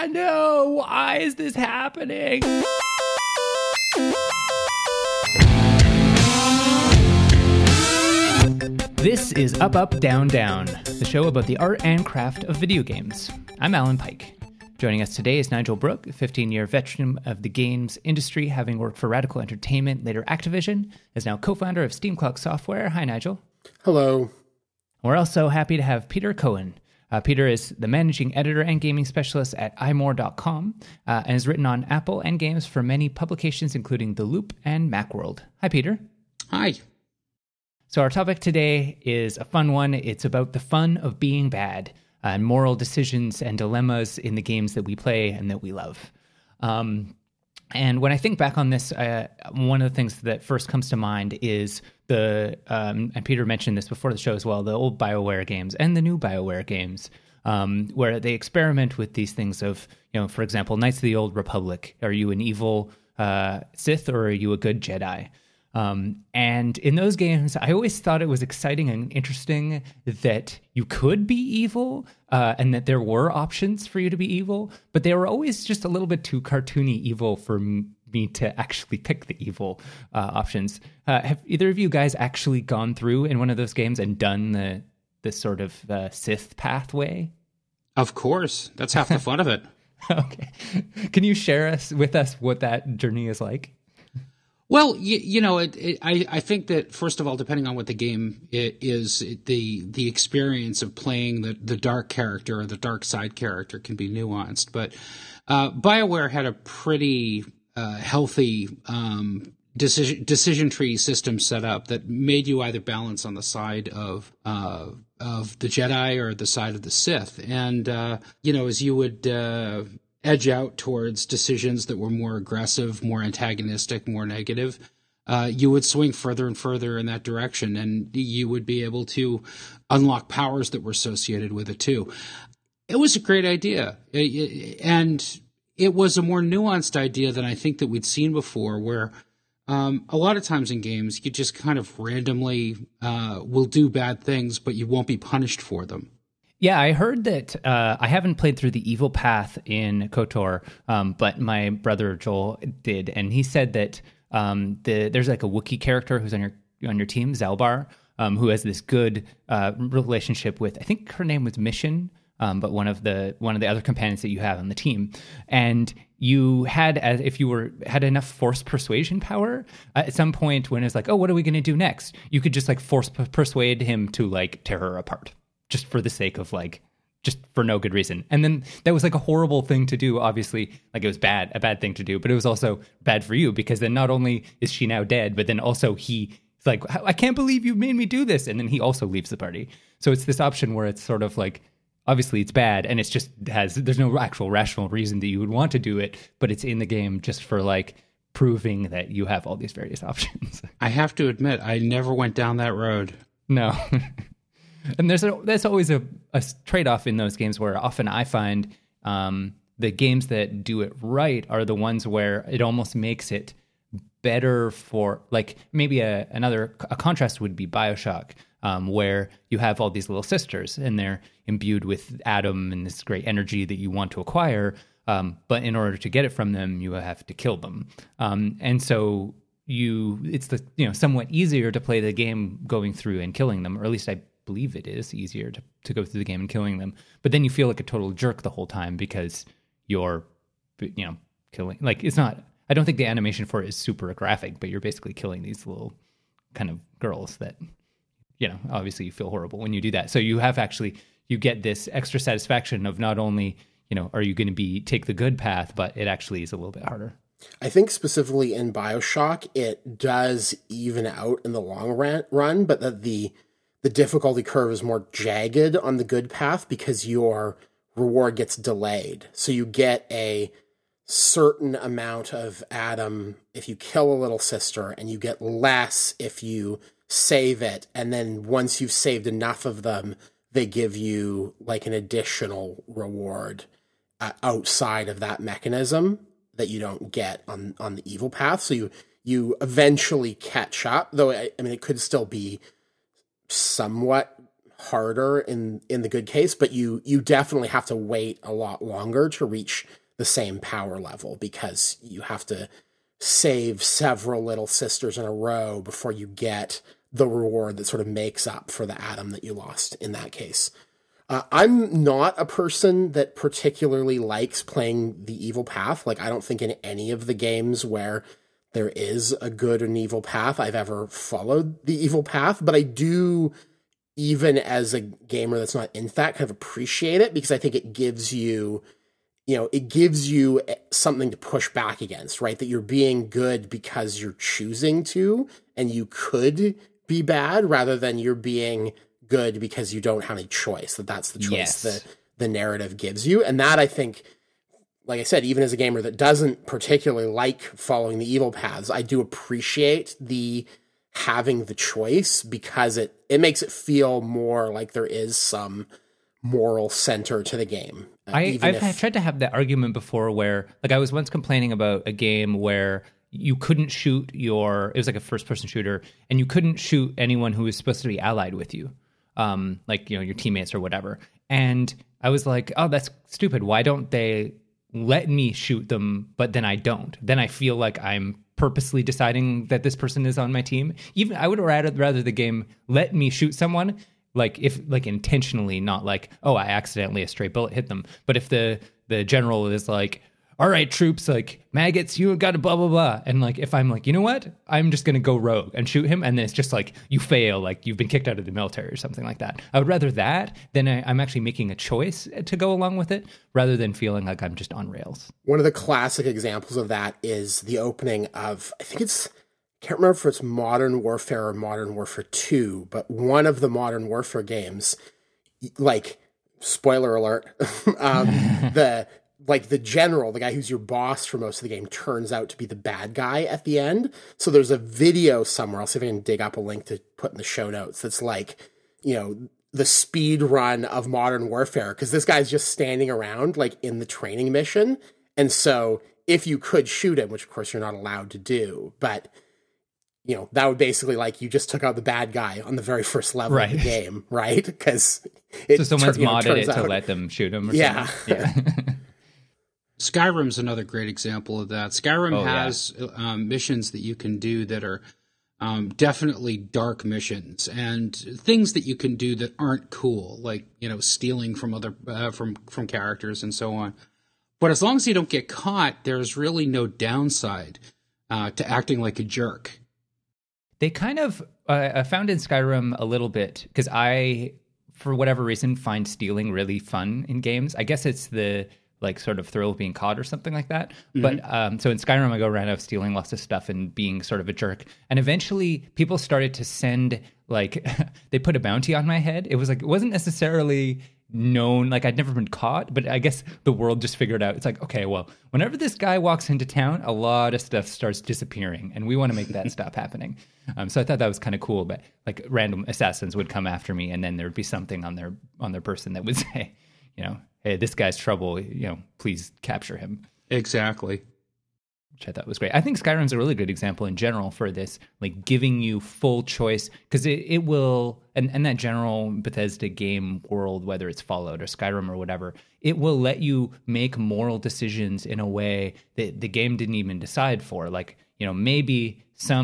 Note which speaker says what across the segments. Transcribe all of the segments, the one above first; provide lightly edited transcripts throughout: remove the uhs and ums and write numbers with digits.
Speaker 1: no, why is this happening? This is Up, Up, Down, Down, the show about the art and craft of video games. I'm Alan Pike. Joining us today is Nigel Brooke, a 15-year veteran of the games industry, having worked for Radical Entertainment, later Activision, is now co-founder of Steam Clock Software. Hi, Nigel.
Speaker 2: Hello.
Speaker 1: We're also happy to have Peter Cohen. Peter is the managing editor and gaming specialist at imore.com and has written on Apple and games for many publications, including The Loop and Macworld. Hi, Peter.
Speaker 3: Hi.
Speaker 1: So our topic today is a fun one. It's about the fun of being bad and moral decisions and dilemmas in the games that we play and that we love. And when I think back on this, one of the things that first comes to mind is and Peter mentioned this before the show as well, the old BioWare games and the new BioWare games, where they experiment with these things of, for example, Knights of the Old Republic. Are you an evil Sith or are you a good Jedi? And in those games, I always thought it was exciting and interesting that you could be evil and that there were options for you to be evil, but they were always just a little bit too cartoony evil for me to actually pick the evil options. Have either of you guys actually gone through in one of those games and done the sort of Sith pathway?
Speaker 3: Of course. That's half the fun of it.
Speaker 1: Okay. Can you share with us what that journey is like?
Speaker 3: Well, I think that, first of all, depending on what the game is, the experience of playing the dark character or the dark side character can be nuanced. But BioWare had a pretty healthy decision tree system set up that made you either balance on the side of the Jedi or the side of the Sith. And, as you would edge out towards decisions that were more aggressive, more antagonistic, more negative, you would swing further and further in that direction, and you would be able to unlock powers that were associated with it too. It was a great idea, and it was a more nuanced idea than I think that we'd seen before, where a lot of times in games, you just kind of randomly will do bad things, but you won't be punished for them.
Speaker 1: Yeah, I heard that. I haven't played through the evil path in KOTOR, but my brother Joel did, and he said that there's like a Wookiee character who's on your team, Zalbar, who has this good relationship with, I think her name was Mission, but one of the other companions that you have on the team, and you had, if you had enough force persuasion power at some point when it's like, oh, what are we going to do next? You could just like force persuade him to like tear her apart. Just for the sake of just for no good reason. And then that was like a horrible thing to do. Obviously, like it was a bad thing to do, but it was also bad for you because then not only is she now dead, but then also he's like, I can't believe you made me do this. And then he also leaves the party. So it's this option where it's sort of like, obviously it's bad and it's just there's no actual rational reason that you would want to do it, but it's in the game just for like proving that you have all these various options.
Speaker 3: I have to admit, I never went down that road.
Speaker 1: No. And there's always a trade-off in those games where often I find the games that do it right are the ones where it almost makes it better for, like, maybe a contrast would be BioShock, where you have all these little sisters and they're imbued with Adam and this great energy that you want to acquire, but in order to get it from them, you have to kill them. And so it's somewhat easier to play the game going through and killing them, or at least I believe it is easier to go through the game and killing them, but then you feel like a total jerk the whole time because you're killing, like, it's not, I don't think the animation for it is super graphic, but you're basically killing these little kind of girls that obviously you feel horrible when you do that. So you get this extra satisfaction of not only are you going to take the good path, but it actually is a little bit harder.
Speaker 2: I think specifically in BioShock it does even out in the long run, but that the difficulty curve is more jagged on the good path because your reward gets delayed. So you get a certain amount of Adam if you kill a little sister, and you get less if you save it. And then once you've saved enough of them, they give you like an additional reward outside of that mechanism that you don't get on the evil path. So you eventually catch up, though I mean it could still be somewhat harder in the good case, but you definitely have to wait a lot longer to reach the same power level because you have to save several little sisters in a row before you get the reward that sort of makes up for the atom that you lost in that case. I'm not a person that particularly likes playing the evil path. Like, I don't think in any of the games where there is a good and evil path I've ever followed the evil path, but I do, even as a gamer that's not in that, kind of appreciate it because I think it gives you, it gives you something to push back against, right? That you're being good because you're choosing to, and you could be bad rather than you're being good because you don't have any choice. That's the choice that the narrative gives you. And that, I think, like I said, even as a gamer that doesn't particularly like following the evil paths, I do appreciate the having the choice because it makes it feel more like there is some moral center to the game.
Speaker 1: I've tried to have that argument before where, like, I was once complaining about a game where you couldn't shoot it was like a first-person shooter, and you couldn't shoot anyone who was supposed to be allied with you, like, your teammates or whatever. And I was like, oh, that's stupid. Why don't they let me shoot them, but then I don't? Then I feel like I'm purposely deciding that this person is on my team. Even I would rather the game let me shoot someone, like intentionally, not like, oh, I accidentally a stray bullet hit them. But if the general is like, all right, troops, like, maggots, you got to blah, blah, blah. And, like, if I'm like, you know what? I'm just going to go rogue and shoot him. And then it's just like, you fail, like, you've been kicked out of the military or something like that. I would rather that than I'm actually making a choice to go along with it rather than feeling like I'm just on rails.
Speaker 2: One of the classic examples of that is the opening of, I can't remember if it's Modern Warfare or Modern Warfare 2, but one of the Modern Warfare games, like, spoiler alert, the general, the guy who's your boss for most of the game, turns out to be the bad guy at the end. So there's a video somewhere, I'll see if I can dig up a link to put in the show notes, that's like, the speed run of Modern Warfare, because this guy's just standing around, like, in the training mission. And so if you could shoot him, which of course you're not allowed to do, but that would basically, like, you just took out the bad guy on the very first level of the game, right? Because
Speaker 1: someone's modded it to let them shoot him or something. Yeah.
Speaker 3: Skyrim's another great example of that. Skyrim has missions that you can do that are definitely dark missions, and things that you can do that aren't cool, like, stealing from other from characters and so on. But as long as you don't get caught, there's really no downside to acting like a jerk.
Speaker 1: They kind of I found in Skyrim a little bit, because I, for whatever reason, find stealing really fun in games. I guess it's the, like, sort of thrill of being caught or something like that. Mm-hmm. But so in Skyrim, I go around of stealing lots of stuff and being sort of a jerk. And eventually people started to send, like, they put a bounty on my head. It was like, it wasn't necessarily known, like, I'd never been caught, but I guess the world just figured out, it's like, okay, well, whenever this guy walks into town, a lot of stuff starts disappearing, and we want to make that stop happening. So I thought that was kind of cool, but, like, random assassins would come after me, and then there would be something on their person that would say, hey, this guy's trouble, please capture him.
Speaker 3: Exactly.
Speaker 1: Which I thought was great. I think Skyrim's a really good example in general for this, like, giving you full choice, because it will, and that general Bethesda game world, whether it's Fallout or Skyrim or whatever, it will let you make moral decisions in a way that the game didn't even decide for. Like, maybe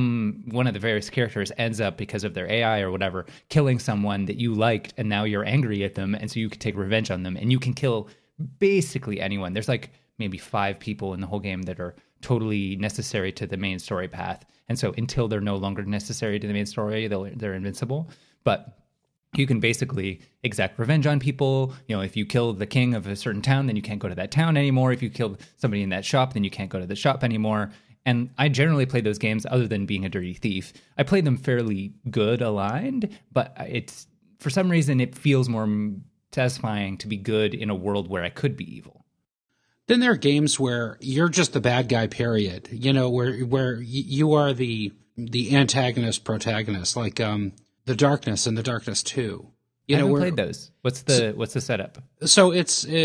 Speaker 1: one of the various characters ends up, because of their AI or whatever, killing someone that you liked, and now you're angry at them, and so you can take revenge on them, and you can kill basically anyone. There's, like, maybe 5 people in the whole game that are totally necessary to the main story path, and so until they're no longer necessary to the main story, they're invincible. But you can basically exact revenge on people. If you kill the king of a certain town, then you can't go to that town anymore. If you killed somebody in that shop, then you can't go to the shop anymore. And I generally play those games, other than being a dirty thief, I play them fairly good aligned, but it's, for some reason, it feels more satisfying to be good in a world where I could be evil.
Speaker 3: Then there are games where you're just the bad guy, period. Where you are the antagonist protagonist, like The Darkness and The Darkness 2.
Speaker 1: I haven't played those. What's the setup?
Speaker 3: So it's an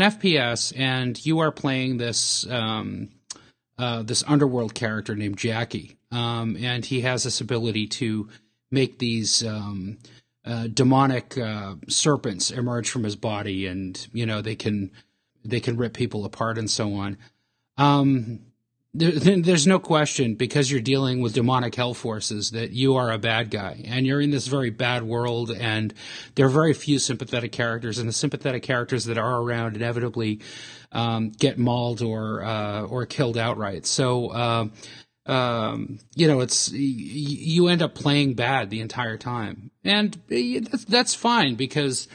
Speaker 3: FPS, and you are playing this this underworld character named Jackie, and he has this ability to make these demonic serpents emerge from his body, and they can rip people apart and so on. There's no question, because you're dealing with demonic hell forces, that you are a bad guy, and you're in this very bad world, and there are very few sympathetic characters, and the sympathetic characters that are around inevitably get mauled or killed outright. So it's you end up playing bad the entire time, and that's fine, because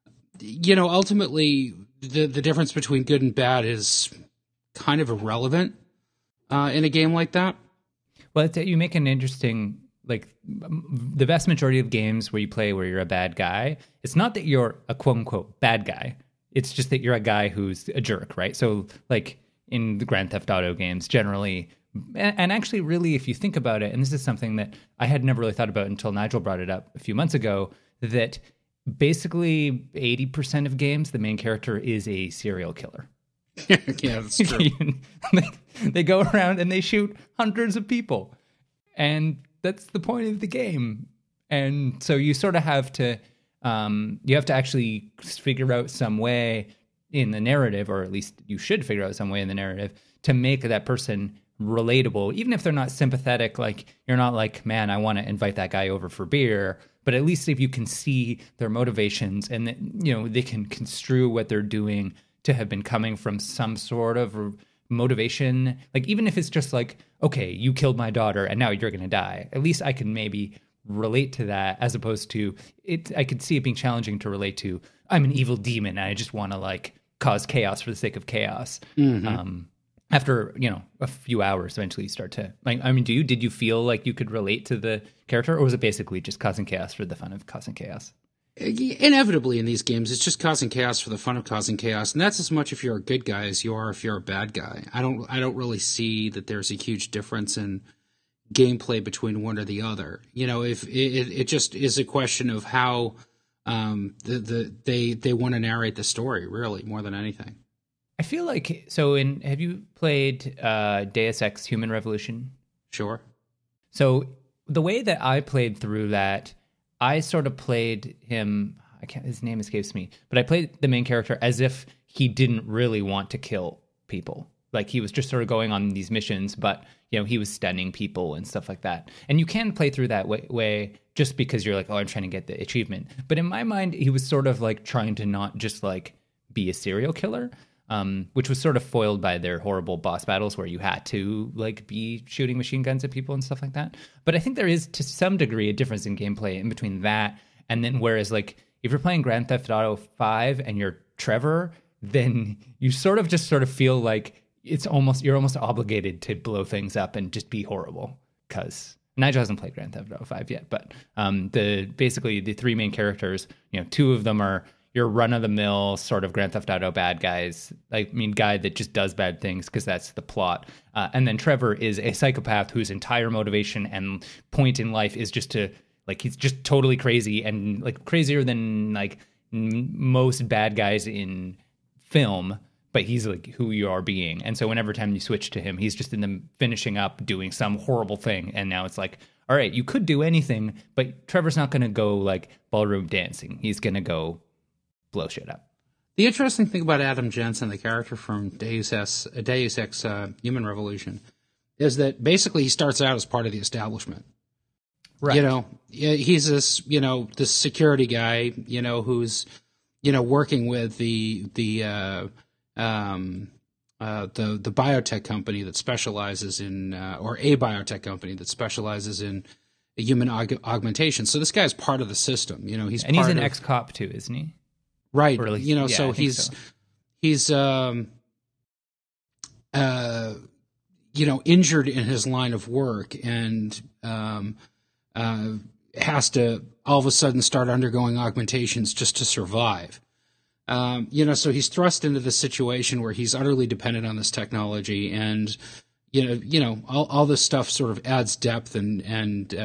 Speaker 3: ultimately the difference between good and bad is kind of irrelevant in a game like that.
Speaker 1: Well, you make an interesting, the vast majority of games where you play where you're a bad guy, it's not that you're a quote unquote bad guy. It's just that you're a guy who's a jerk, right? So in the Grand Theft Auto games, generally, and actually really, if you think about it, and this is something that I had never really thought about until Nigel brought it up a few months ago, that basically 80% of games, the main character is a serial killer.
Speaker 3: Yeah, that's true.
Speaker 1: They go around and they shoot hundreds of people, and that's the point of the game. And so you sort of have to actually figure out some way in the narrative, or at least you should figure out some way in the narrative to make that person relatable, even if they're not sympathetic. You're not like, man, I want to invite that guy over for beer, but at least if you can see their motivations, and that, they can construe what they're doing to have been coming from some sort of motivation. Even if it's just okay, you killed my daughter and now you're going to die. At least I can maybe relate to that, as opposed to it. I could see it being challenging to relate to, I'm an evil demon and I just want to cause chaos for the sake of chaos. Mm-hmm. After, a few hours, eventually you start to did you feel like you could relate to the character, or was it basically just causing chaos for the fun of causing chaos?
Speaker 3: Inevitably in these games, it's just causing chaos for the fun of causing chaos, and that's as much if you're a good guy as you are if you're a bad guy. I don't really see that there's a huge difference in gameplay between one or the other. If it just is a question of how they want to narrate the story, really, more than anything.
Speaker 1: I feel like have you played Deus Ex: Human Revolution?
Speaker 3: Sure.
Speaker 1: So the way that I played through that, I sort of played him, his name escapes me, but I played the main character as if he didn't really want to kill people. He was just sort of going on these missions, but, he was stunning people and stuff like that. And you can play through that way just because you're I'm trying to get the achievement. But in my mind, he was sort of trying to not just be a serial killer, which was sort of foiled by their horrible boss battles where you had to be shooting machine guns at people and stuff like that. But I think there is, to some degree, a difference in gameplay in between that and then, whereas if you're playing Grand Theft Auto 5 and you're Trevor, then you sort of feel you're almost obligated to blow things up and just be horrible, because Nigel hasn't played Grand Theft Auto 5 yet, but basically the three main characters, two of them are your run-of-the-mill sort of Grand Theft Auto bad guys. Guy that just does bad things because that's the plot. And then Trevor is a psychopath whose entire motivation and point in life is just to, he's just totally crazy, and crazier than most bad guys in film, but he's who you are being. And so whenever time you switch to him, he's just in the finishing up doing some horrible thing. And now it's all right, you could do anything, but Trevor's not going to go ballroom dancing. He's going to go blow shit up.
Speaker 3: The interesting thing about Adam Jensen, the character from Deus Ex Human Revolution, is that basically he starts out as part of the establishment.
Speaker 1: Right.
Speaker 3: He's this, this security guy, who's, working with the biotech company that specializes in, or a biotech company that specializes in human augmentation. So this guy's part of the system. He's
Speaker 1: an ex-cop too, isn't he?
Speaker 3: Right.
Speaker 1: Or at least,
Speaker 3: so he's injured in his line of work, and has to all of a sudden start undergoing augmentations just to survive. So he's thrust into this situation where he's utterly dependent on this technology, and all this stuff sort of adds depth and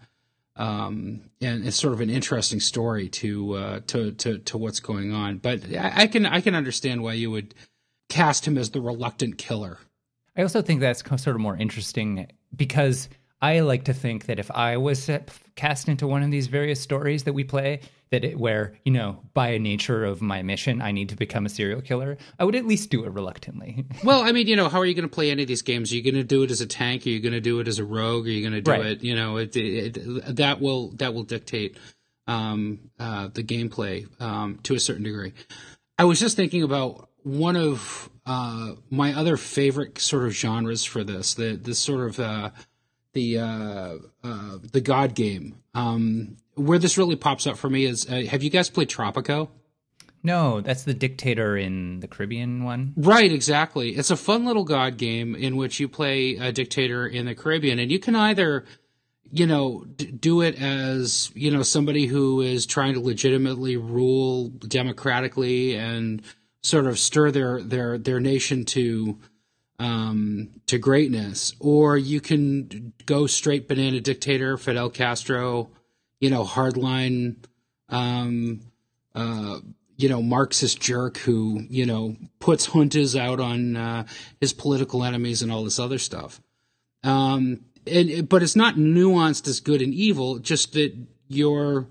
Speaker 3: it's sort of an interesting story to what's going on. But I can understand why you would cast him as the reluctant killer.
Speaker 1: I also think that's sort of more interesting because I like to think that if I was cast into one of these various stories that we play, where, you know, by nature of my mission, I need to become a serial killer, I would at least do it reluctantly.
Speaker 3: Well, I mean, you know, how are you going to play any of these games? Are you going to do it as a tank? Are you going to do it as a rogue? Are you going to do it? You know, that will dictate the gameplay to a certain degree. I was just thinking about one of my other favorite sort of genres for this sort of the God game. Where this really pops up for me is, have you guys played Tropico?
Speaker 1: No, that's the dictator in the Caribbean one.
Speaker 3: Right, exactly. It's a fun little God game in which you play a dictator in the Caribbean, and you can either, you know, do it as, you know, somebody who is trying to legitimately rule democratically and sort of stir their nation to greatness, or you can go straight banana dictator, Fidel Castro, you know, hardline, you know, Marxist jerk who, you know, puts juntas out on his political enemies and all this other stuff. But it's not nuanced as good and evil, just that your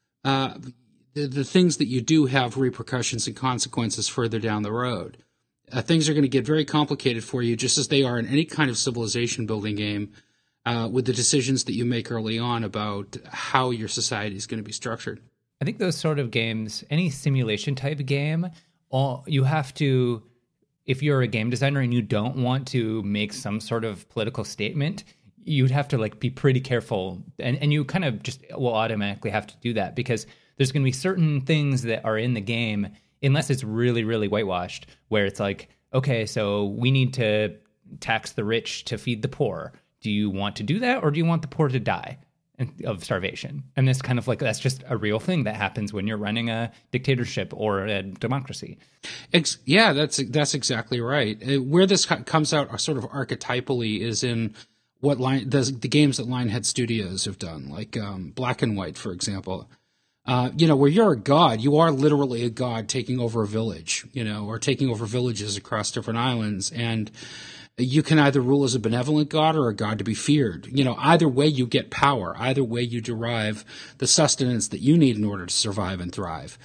Speaker 3: the things that you do have repercussions and consequences further down the road. Things are going to get very complicated for you, just as they are in any kind of civilization building game, with the decisions that you make early on about how your society is going to be structured.
Speaker 1: I think those sort of games, any simulation type game, you have to, if you're a game designer and you don't want to make some sort of political statement, you'd have to like be pretty careful, and you kind of just will automatically have to do that, because there's going to be certain things that are in the game, unless it's really, really whitewashed, where it's like, okay, so we need to tax the rich to feed the poor. Do you want to do that, or do you want the poor to die of starvation? And it's kind of like, that's just a real thing that happens when you're running a dictatorship or a democracy.
Speaker 3: Yeah, that's exactly right. Where this comes out sort of archetypally is in what the games that Lionhead Studios have done, like Black and White, for example. You know, where you're a god, you are literally a god taking over a village, you know, or taking over villages across different islands. And you can either rule as a benevolent god or a god to be feared. You know, either way you get power. Either way you derive the sustenance that you need in order to survive and thrive.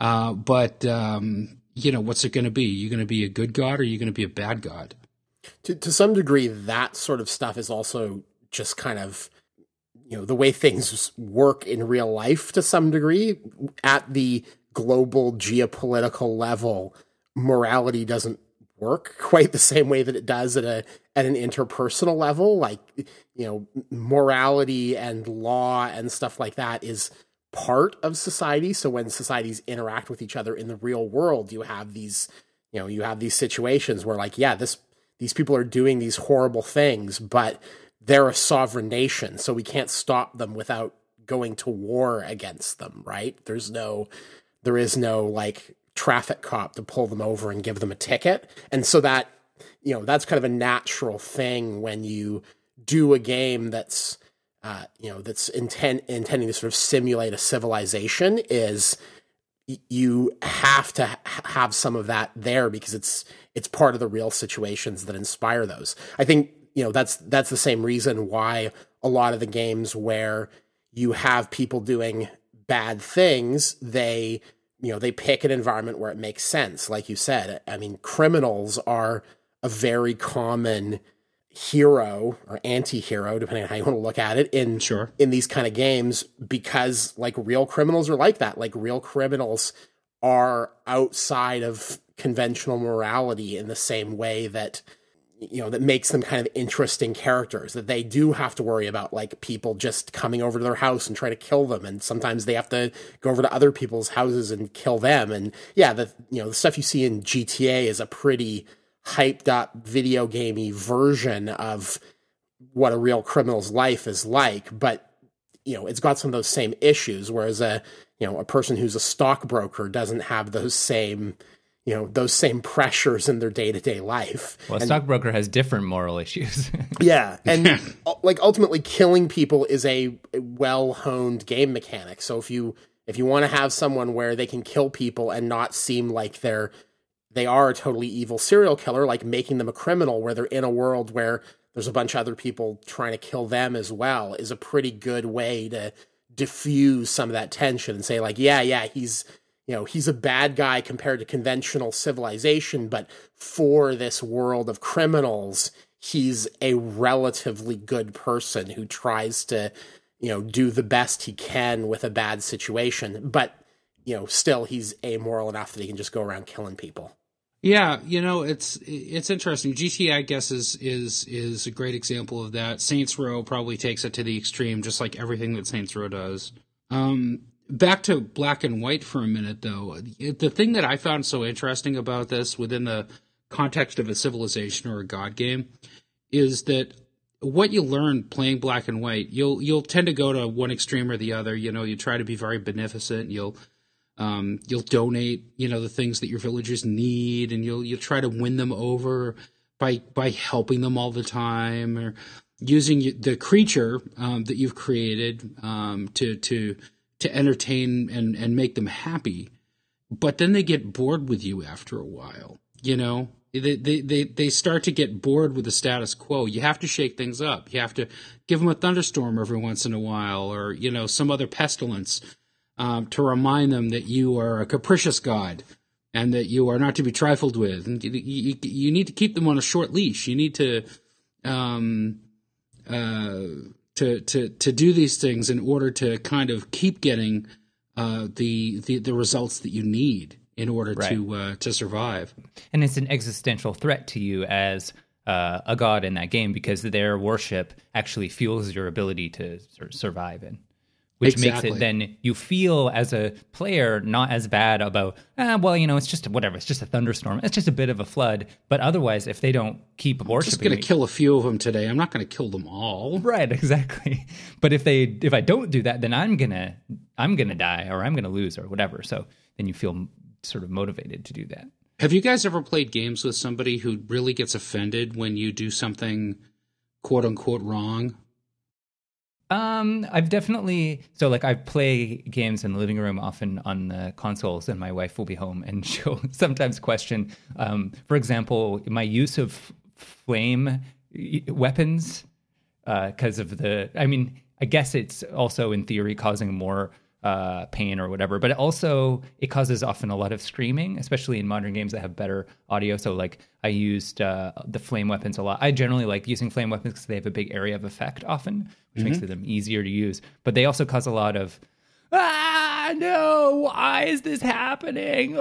Speaker 3: But you know, what's it going to be? Are you going to be a good god, or are you going to be a bad god?
Speaker 2: To some degree, that sort of stuff is also just kind of, you know, the way things work in real life to some degree. At the global geopolitical level, morality doesn't work quite the same way that it does at an interpersonal level. Like, you know, morality and law and stuff like that is part of society. So when societies interact with each other in the real world, you have these situations where, like, yeah, these people are doing these horrible things, but they're a sovereign nation, so we can't stop them without going to war against them, right? There is no like traffic cop to pull them over and give them a ticket. And so that, you know, that's kind of a natural thing when you do a game that's, you know, that's intending to sort of simulate a civilization, is you have to have some of that there, because it's part of the real situations that inspire those. I think, you know, that's the same reason why a lot of the games where you have people doing bad things, they pick an environment where it makes sense. Like you said, I mean, criminals are a very common hero or anti-hero, depending on how you want to look at it, in these kind of games, because like real criminals are like that. Like real criminals are outside of conventional morality in the same way that, you know, that makes them kind of interesting characters, that they do have to worry about like people just coming over to their house and try to kill them. And sometimes they have to go over to other people's houses and kill them. And yeah, the stuff you see in GTA is a pretty hyped up video gamey version of what a real criminal's life is like. But, you know, it's got some of those same issues, whereas a person who's a stockbroker doesn't have those same pressures in their day-to-day life.
Speaker 1: Well, a stockbroker has different moral issues.
Speaker 2: Yeah. And like ultimately killing people is a well-honed game mechanic. So if you want to have someone where they can kill people and not seem like they're they are a totally evil serial killer, like making them a criminal where they're in a world where there's a bunch of other people trying to kill them as well, is a pretty good way to diffuse some of that tension and say, like, yeah, he's a bad guy compared to conventional civilization, but for this world of criminals, he's a relatively good person who tries to, do the best he can with a bad situation. But, still he's amoral enough that he can just go around killing people.
Speaker 3: Yeah, it's interesting. GTA, I guess, is a great example of that. Saints Row probably takes it to the extreme, just like everything that Saints Row does. Back to Black and White for a minute, though. The thing that I found so interesting about this within the context of a Civilization or a God game is that what you learn playing Black and White, you'll tend to go to one extreme or the other. You try to be very beneficent. You'll donate, the things that your villagers need, and you'll try to win them over by helping them all the time, or using the creature that you've created to entertain and make them happy. But then they get bored with you after a while. They start to get bored with the status quo. You have to shake things up. You have to give them a thunderstorm every once in a while, or some other pestilence. To remind them that you are a capricious god and that you are not to be trifled with. And you need to keep them on a short leash. You need to do these things in order to kind of keep getting the results that you need in order to survive.
Speaker 1: And it's an existential threat to you as a god in that game, because their worship actually fuels your ability to survive in. Which makes it then you feel as a player not as bad about, it's just whatever. It's just a thunderstorm. It's just a bit of a flood. But otherwise, if they don't keep worshiping,
Speaker 3: I'm just going to kill a few of them today. I'm not going to kill them all.
Speaker 1: Right, exactly. But if I don't do that, then I'm gonna die, or I'm gonna lose, or whatever. So then you feel sort of motivated to do that.
Speaker 3: Have you guys ever played games with somebody who really gets offended when you do something quote unquote wrong?
Speaker 1: I've definitely, I play games in the living room often on the consoles, and my wife will be home and she'll sometimes question, for example, my use of flame weapons, because of I guess it's also in theory causing more pain or whatever, but it causes often a lot of screaming, especially in modern games that have better audio. So I used the flame weapons a lot. I generally like using flame weapons because they have a big area of effect often, which makes them easier to use. But they also cause a lot of, no, why is this happening?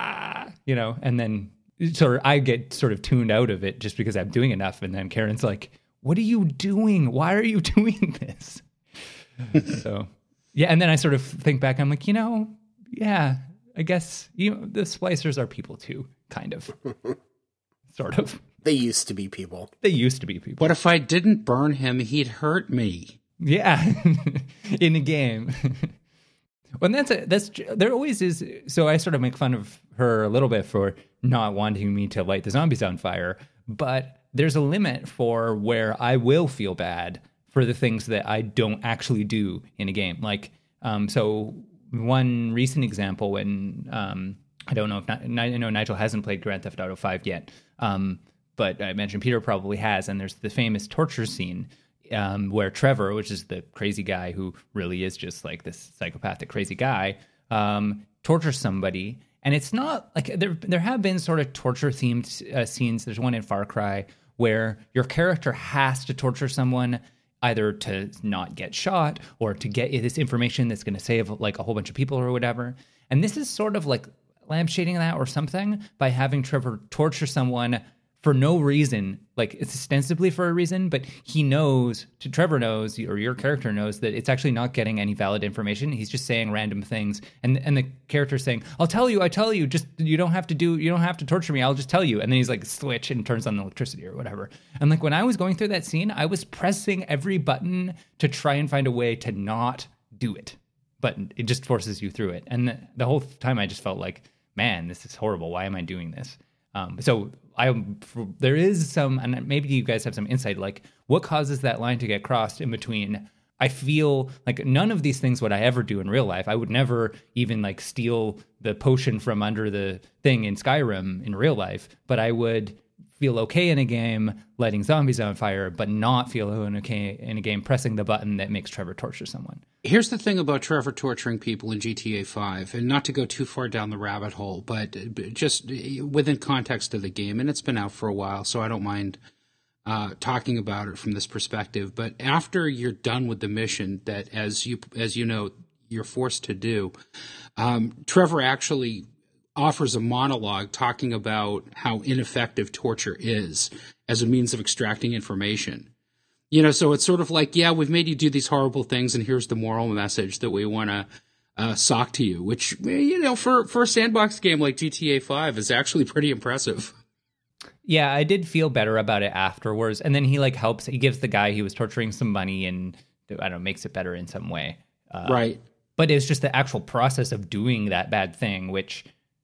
Speaker 1: And then I get sort of tuned out of it just because I'm doing enough. And then Karen's like, what are you doing? Why are you doing this? So... yeah, and then I sort of think back, I'm like, I guess, the splicers are people too, kind of. Sort of.
Speaker 2: They used to be people.
Speaker 3: But if I didn't burn him, he'd hurt me.
Speaker 1: Yeah, in a game. Well, there always is, so I sort of make fun of her a little bit for not wanting me to light the zombies on fire, but there's a limit for where I will feel bad for the things that I don't actually do in a game. So one recent example when, I don't know if I know Nigel hasn't played Grand Theft Auto 5 yet, but I mentioned Peter probably has, and there's the famous torture scene where Trevor, which is the crazy guy who really is just like this psychopathic crazy guy, tortures somebody. And it's not like there have been sort of torture themed scenes. There's one in Far Cry where your character has to torture someone either to not get shot or to get this information that's going to save a whole bunch of people or whatever. And this is sort of like lampshading that or something by having Trevor torture someone for no reason, it's ostensibly for a reason, but Trevor knows, or your character knows, that it's actually not getting any valid information. He's just saying random things, and the character's saying, I tell you, just you don't have to torture me, I'll just tell you. And then he's switch and turns on the electricity or whatever. And when I was going through that scene, I was pressing every button to try and find a way to not do it, but it just forces you through it. And the whole time I just felt like, man, this is horrible. Why am I doing this? There is some, and maybe you guys have some insight, what causes that line to get crossed in between I feel like none of these things would I ever do in real life. I would never even like steal the potion from under the thing in Skyrim in real life, but I would feel okay in a game letting zombies on fire, but not feel okay in a game pressing the button that makes Trevor torture someone.
Speaker 3: Here's the thing about Trevor torturing people in GTA 5, and not to go too far down the rabbit hole, but just within context of the game, and it's been out for a while, so I don't mind talking about it from this perspective. But after you're done with the mission that, as you know, you're forced to do, Trevor actually offers a monologue talking about how ineffective torture is as a means of extracting information. You know, so it's sort of like, yeah, we've made you do these horrible things, and here's the moral message that we want to sock to you, which, you know, for a sandbox game like GTA 5 is actually pretty impressive.
Speaker 1: Yeah, I did feel better about it afterwards. And then he like helps, he gives the guy he was torturing some money and, I don't know, makes it better in some way.
Speaker 3: Right.
Speaker 1: But it's just the actual process of doing that bad thing, which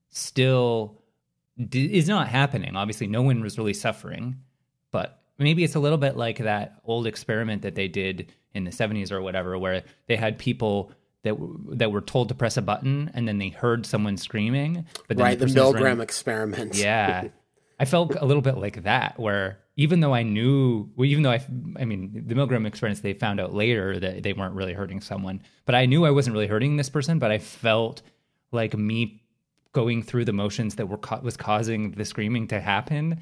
Speaker 1: still is not happening. Obviously, no one was really suffering, but maybe it's a little bit like that old experiment that they did in the 70s or whatever, where they had people that were told to press a button and then they heard someone screaming. But then
Speaker 2: the Milgram experiment.
Speaker 1: Yeah. I felt a little bit like that, where even though I mean, the Milgram experiments, they found out later that they weren't really hurting someone, but I knew I wasn't really hurting this person, but I felt like me going through the motions that was causing the screaming to happen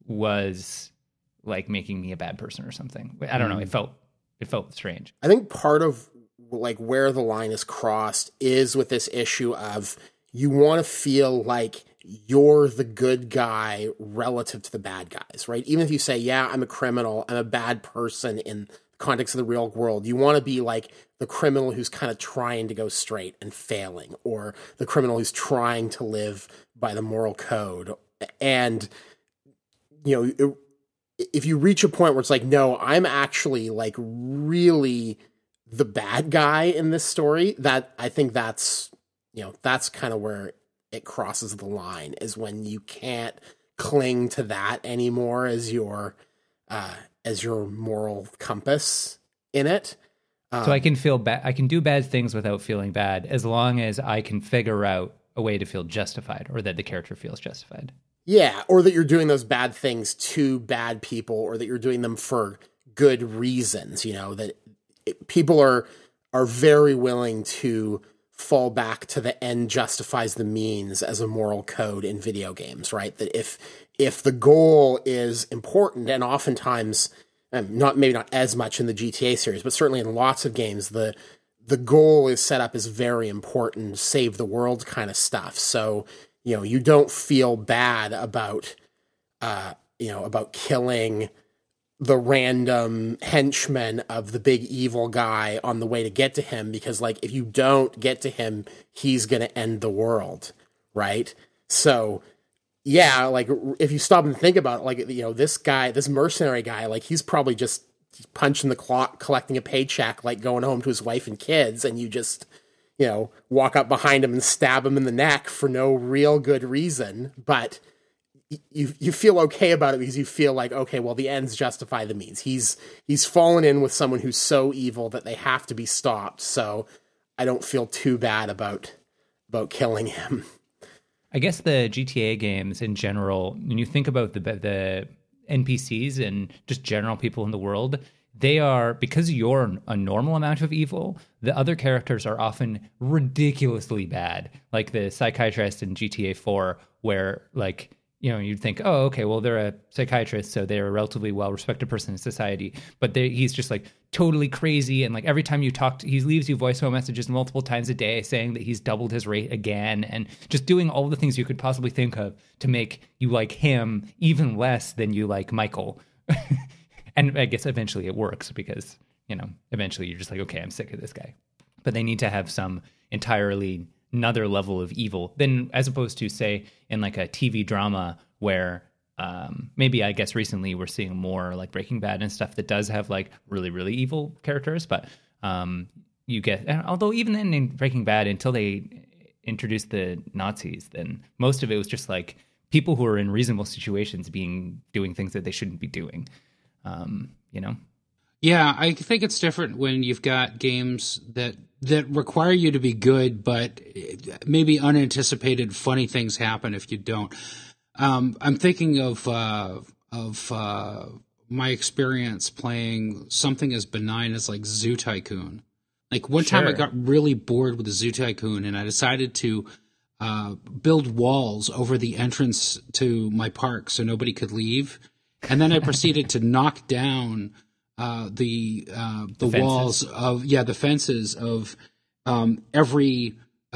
Speaker 1: was like making me a bad person or something. I don't know. It felt strange.
Speaker 2: I think part of like where the line is crossed is with this issue of you want to feel like you're the good guy relative to the bad guys, right? Even if you say, yeah, I'm a criminal, I'm a bad person in the context of the real world, you want to be like the criminal who's kind of trying to go straight and failing, or the criminal who's trying to live by the moral code. And, you know, if you reach a point where it's like, no, I'm actually like really the bad guy in this story, that I think that's, you know, that's kind of where it crosses the line, is when you can't cling to that anymore as your moral compass in it.
Speaker 1: So I can feel bad. I can do bad things without feeling bad, as long as I can figure out a way to feel justified, or that the character feels justified.
Speaker 2: Yeah, or that you're doing those bad things to bad people, or that you're doing them for good reasons. You know, that people are very willing to fall back to the end justifies the means as a moral code in video games, right? That if the goal is important, and oftentimes, maybe not as much in the GTA series, but certainly in lots of games, the goal is set up as very important, save the world kind of stuff. So, you know, you don't feel bad about killing the random henchman of the big evil guy on the way to get to him, because like if you don't get to him, he's going to end the world, right? So yeah, like if you stop and think about it, like, you know, this mercenary guy, like he's probably just punching the clock, collecting a paycheck, like going home to his wife and kids, and you just, you know, walk up behind him and stab him in the neck for no real good reason, but you feel okay about it because you feel like, okay, well, the ends justify the means. He's fallen in with someone who's so evil that they have to be stopped. So I don't feel too bad about killing him.
Speaker 1: I guess the GTA games in general, when you think about the NPCs and just general people in the world, they are, because you're a normal amount of evil, the other characters are often ridiculously bad. Like the psychiatrist in GTA 4, where like, you know, you'd think, oh, okay, well, they're a psychiatrist, so they're a relatively well-respected person in society. But he's just like totally crazy, and like every time you talk, he leaves you voicemail messages multiple times a day saying that he's doubled his rate again, and just doing all the things you could possibly think of to make you like him even less than you like Michael. And I guess eventually it works because, you know, eventually you're just like, okay, I'm sick of this guy. But they need to have some entirely another level of evil than, as opposed to, say, in like a TV drama where maybe I guess recently we're seeing more like Breaking Bad and stuff that does have like really, really evil characters. But you get, although even then in Breaking Bad, until they introduced the Nazis, then most of it was just like people who are in reasonable situations doing things that they shouldn't be doing, you know?
Speaker 3: Yeah, I think it's different when you've got games that require you to be good, but maybe unanticipated funny things happen if you don't. I'm thinking of my experience playing something as benign as like Zoo Tycoon. Like one time I got really bored with the Zoo Tycoon, and I decided to build walls over the entrance to my park so nobody could leave, and then I proceeded to knock down the walls of the fences of every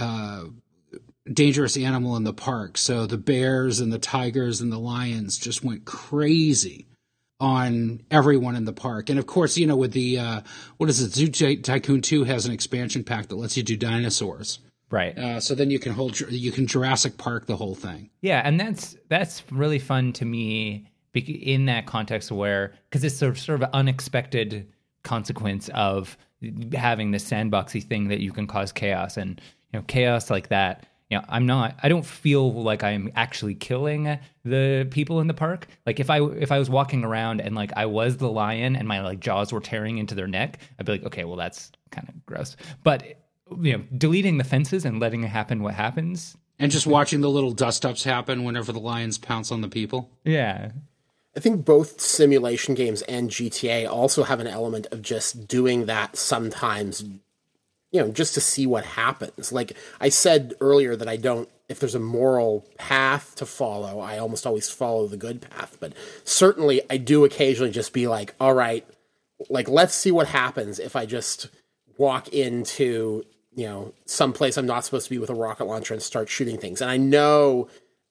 Speaker 3: dangerous animal in the park. So the bears and the tigers and the lions just went crazy on everyone in the park. And of course, with the what is it? Zoo Tycoon 2 has an expansion pack that lets you do dinosaurs.
Speaker 1: Right.
Speaker 3: So then you can Jurassic Park the whole thing.
Speaker 1: Yeah, and that's really fun to me in that context because it's sort of an unexpected consequence of having this sandboxy thing that you can cause chaos, and chaos like that. I don't feel like I'm actually killing the people in the park. Like if I was walking around and like I was the lion and my like jaws were tearing into their neck, I'd be like, okay, well that's kind of gross. But deleting the fences and letting it happen what happens,
Speaker 3: and just watching the little dust ups happen whenever the lions pounce on the people.
Speaker 1: Yeah.
Speaker 2: I think both simulation games and GTA also have an element of just doing that sometimes, just to see what happens. Like I said earlier that if there's a moral path to follow, I almost always follow the good path. But certainly I do occasionally just be like, all right, like, let's see what happens if I just walk into, someplace I'm not supposed to be with a rocket launcher and start shooting things. And I know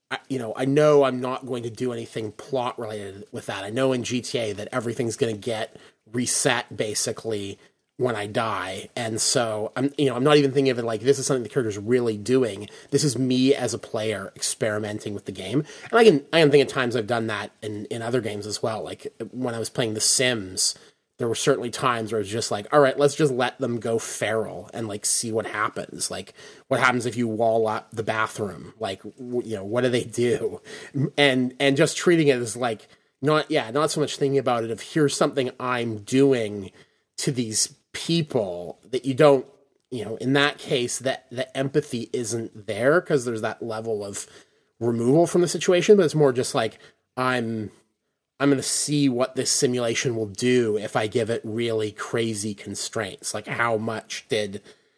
Speaker 2: I'm not going to do anything plot related with that. I know in GTA that everything's going to get reset basically when I die. And so I'm not even thinking of it like this is something the character's really doing. This is me as a player experimenting with the game. And I can think of times I've done that in other games as well. Like when I was playing The Sims, there were certainly times where it was just like, all right, let's just let them go feral and like see what happens. Like what happens if you wall up the bathroom? Like, what do they do? And just treating it as like, not so much thinking about it of here's something I'm doing to these people that you don't, in that case that the empathy isn't there because there's that level of removal from the situation, but it's more just like, I'm going to see what this simulation will do if I give it really crazy constraints. Like how much did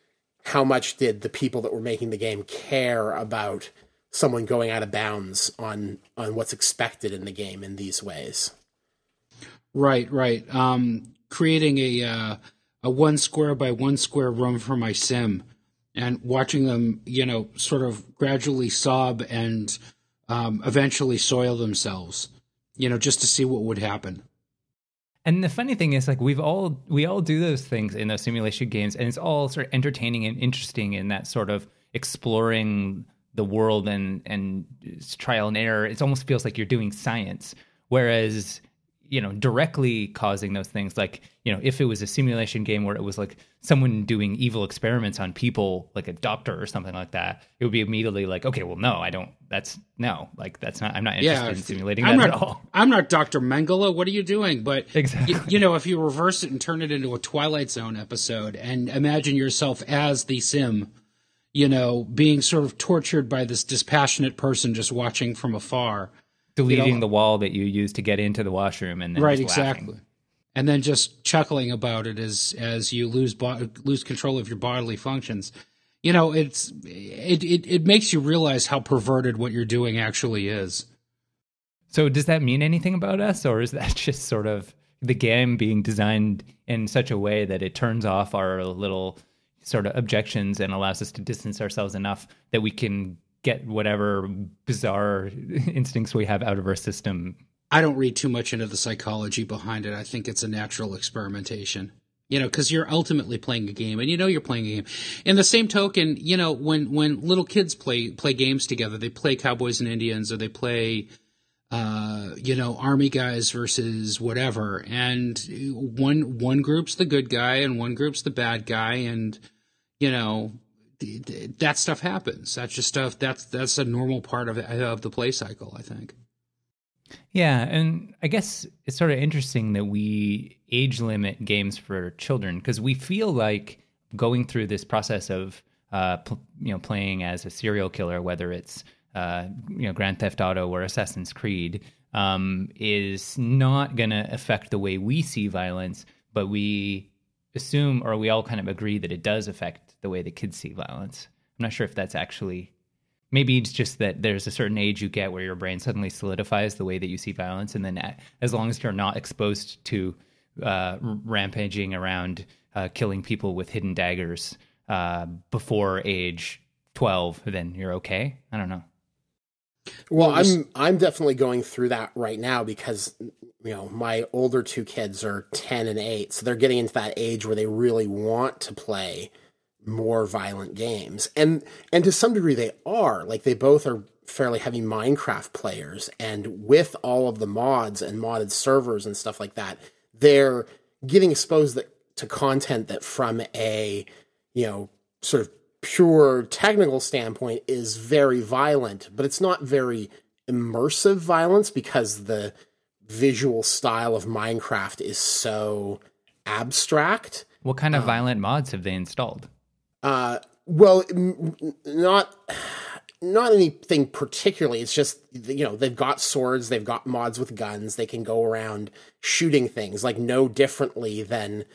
Speaker 2: the people that were making the game care about someone going out of bounds on what's expected in the game in these ways?
Speaker 3: Right. Creating a 1 square by 1 square room for my sim and watching them, sort of gradually sob and eventually soil themselves. Just to see what would happen.
Speaker 1: And the funny thing is, like, we all do those things in those simulation games, and it's all sort of entertaining and interesting in that sort of exploring the world and trial and error. It almost feels like you're doing science. Whereas, directly causing those things, like, if it was a simulation game where it was like someone doing evil experiments on people, like a doctor or something like that, it would be immediately like, okay, well, no, I'm not interested in simulating that at all.
Speaker 3: I'm not Dr. Mengele. What are you doing? But,
Speaker 1: exactly.
Speaker 3: If you reverse it and turn it into a Twilight Zone episode and imagine yourself as the sim, being sort of tortured by this dispassionate person just watching from afar.
Speaker 1: Deleting the wall that you use to get into the washroom, and then
Speaker 3: right,
Speaker 1: just
Speaker 3: exactly,
Speaker 1: laughing.
Speaker 3: And then just chuckling about it as you lose control of your bodily functions. It makes you realize how perverted what you're doing actually is.
Speaker 1: So does that mean anything about us, or is that just sort of the game being designed in such a way that it turns off our little sort of objections and allows us to distance ourselves enough that we can get whatever bizarre instincts we have out of our system?
Speaker 3: I don't read too much into the psychology behind it. I think it's a natural experimentation, because you're ultimately playing a game and you're playing a game. In the same token, when little kids play games together, they play Cowboys and Indians, or they play, Army guys versus whatever. And one group's the good guy and one group's the bad guy. And, that stuff happens. That's just stuff. That's a normal part of the play cycle, I think.
Speaker 1: Yeah, and I guess it's sort of interesting that we, age limit games for children, because we feel like going through this process of playing as a serial killer, whether it's Grand Theft Auto or Assassin's Creed, is not going to affect the way we see violence, but we assume, or we all kind of agree, that it does affect the way the kids see violence. I'm not sure if that's actually... Maybe it's just that there's a certain age you get where your brain suddenly solidifies the way that you see violence, and then as long as you're not exposed to rampaging around, killing people with hidden daggers before age 12, then you're okay. I don't know.
Speaker 2: Well, I'm definitely going through that right now because, my older two kids are 10 and 8, so they're getting into that age where they really want to play more violent games. And to some degree they are. Like, they both are fairly heavy Minecraft players, and with all of the mods and modded servers and stuff like that, they're getting exposed to content that from a, sort of pure technical standpoint is very violent, but it's not very immersive violence because the visual style of Minecraft is so abstract.
Speaker 1: What kind of violent mods have they installed?
Speaker 2: Well, not anything particularly. It's just, they've got swords, they've got mods with guns, they can go around shooting things, like, no differently than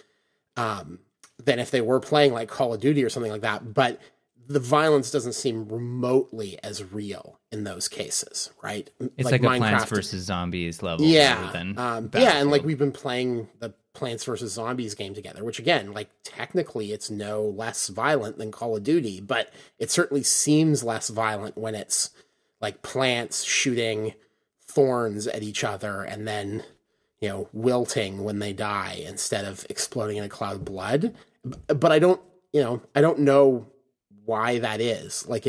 Speaker 2: if they were playing like Call of Duty or something like that. But the violence doesn't seem remotely as real in those cases, right?
Speaker 1: It's like a Plants vs. Zombies level.
Speaker 2: Yeah. And like, we've been playing the Plants vs. Zombies game together, which again, like, technically it's no less violent than Call of Duty, but it certainly seems less violent when it's like plants shooting thorns at each other and then, wilting when they die instead of exploding in a cloud of blood. But I don't know why that is. Like,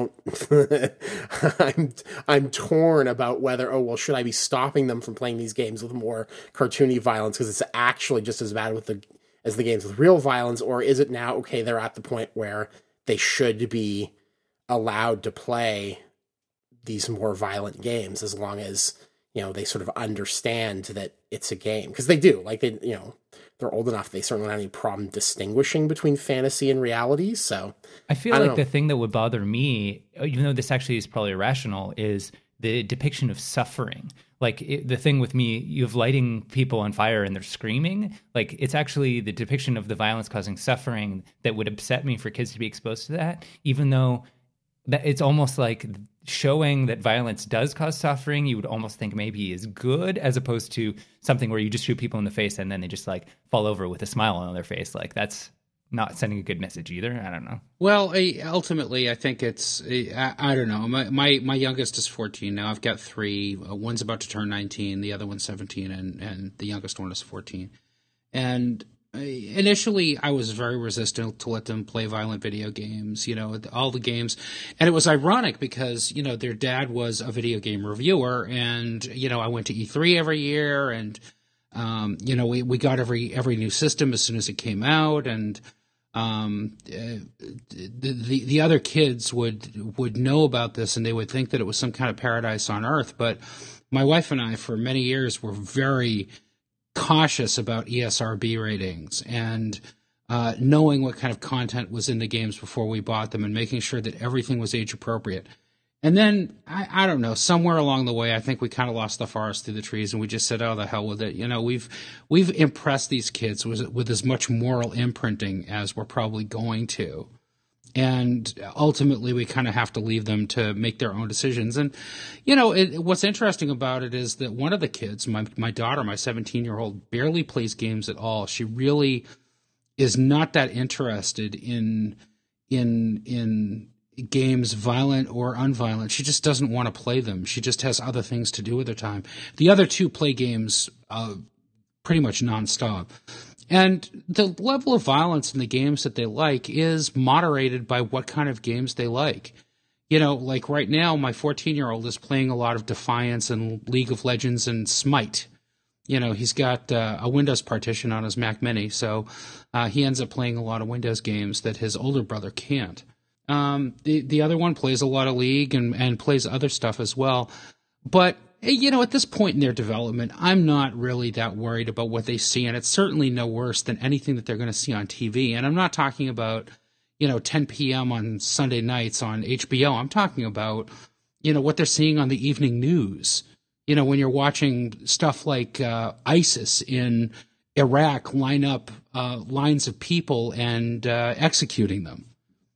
Speaker 2: I'm torn about whether, should I be stopping them from playing these games with more cartoony violence because it's actually just as bad as the games with real violence, or is it now, okay, they're at the point where they should be allowed to play these more violent games as long as, they sort of understand that it's a game, because they do, like, they're old enough, they certainly don't have any problem distinguishing between fantasy and reality. So
Speaker 1: I feel like the thing that would bother me, even though this actually is probably irrational, is the depiction of suffering. Like, the thing with me, you have lighting people on fire and they're screaming. Like, it's actually the depiction of the violence causing suffering that would upset me for kids to be exposed to that, even though that it's almost like showing that violence does cause suffering, you would almost think maybe is good, as opposed to something where you just shoot people in the face and then they just like fall over with a smile on their face. Like, that's not sending a good message either. I don't know. Well,
Speaker 3: ultimately, I think it's, I don't know. My youngest is 14 now. I've got 3. One's about to turn 19. The other one's 17, and the youngest one is 14. And initially, I was very resistant to let them play violent video games, all the games. And it was ironic because, their dad was a video game reviewer, and, I went to E3 every year, and, we got every new system as soon as it came out, and the other kids would know about this, and they would think that it was some kind of paradise on earth. But my wife and I, for many years, were very cautious about ESRB ratings and knowing what kind of content was in the games before we bought them, and making sure that everything was age appropriate. And then, I don't know, somewhere along the way, I think we kind of lost the forest through the trees, and we just said, oh, the hell with it. We've impressed these kids with as much moral imprinting as we're probably going to. And ultimately, we kind of have to leave them to make their own decisions. And, what's interesting about it is that one of the kids, my daughter, my 17-year-old, barely plays games at all. She really is not that interested in games, violent or unviolent. She just doesn't want to play them. She just has other things to do with her time. The other two play games pretty much nonstop. And the level of violence in the games that they like is moderated by what kind of games they like. Like right now, my 14-year-old is playing a lot of Defiance and League of Legends and Smite. He's got a Windows partition on his Mac Mini, so he ends up playing a lot of Windows games that his older brother can't. The other one plays a lot of League and plays other stuff as well. But at this point in their development, I'm not really that worried about what they see, and it's certainly no worse than anything that they're going to see on TV. And I'm not talking about, 10 p.m. on Sunday nights on HBO. I'm talking about, what they're seeing on the evening news. When you're watching stuff like ISIS in Iraq line up lines of people and executing them.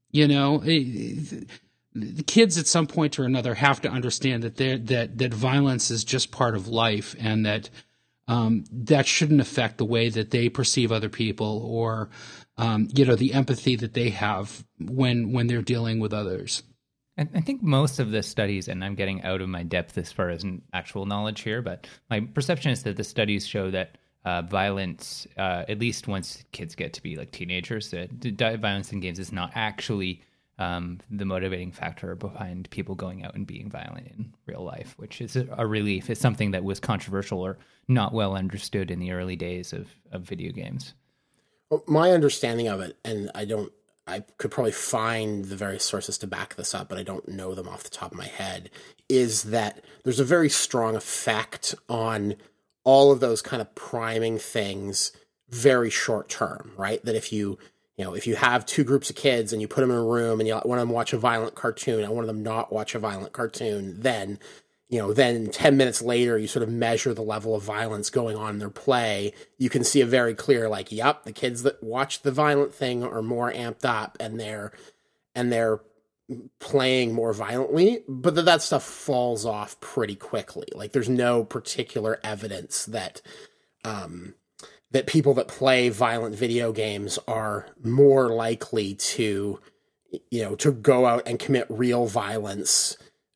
Speaker 3: The kids at some point or another have to understand that violence is just part of life, and that that shouldn't affect the way that they perceive other people, or the empathy that they have when they're dealing with others.
Speaker 1: I think most of the studies, and I'm getting out of my depth as far as actual knowledge here, but my perception is that the studies show that violence, at least once kids get to be like teenagers, that violence in games is not actually the motivating factor behind people going out and being violent in real life, which is a relief. It's something that was controversial or not well understood in the early days of video games.
Speaker 2: Well, my understanding of it, and I could probably find the various sources to back this up, but I don't know them off the top of my head, is that there's a very strong effect on all of those kind of priming things very short term, right? That if you have two groups of kids and you put them in a room and you want them to watch a violent cartoon and one of them not watch a violent cartoon, then 10 minutes later, you sort of measure the level of violence going on in their play. You can see a very clear, yep, the kids that watch the violent thing are more amped up and they're playing more violently, but that stuff falls off pretty quickly. There's no particular evidence that people that play violent video games are more likely to go out and commit real violence,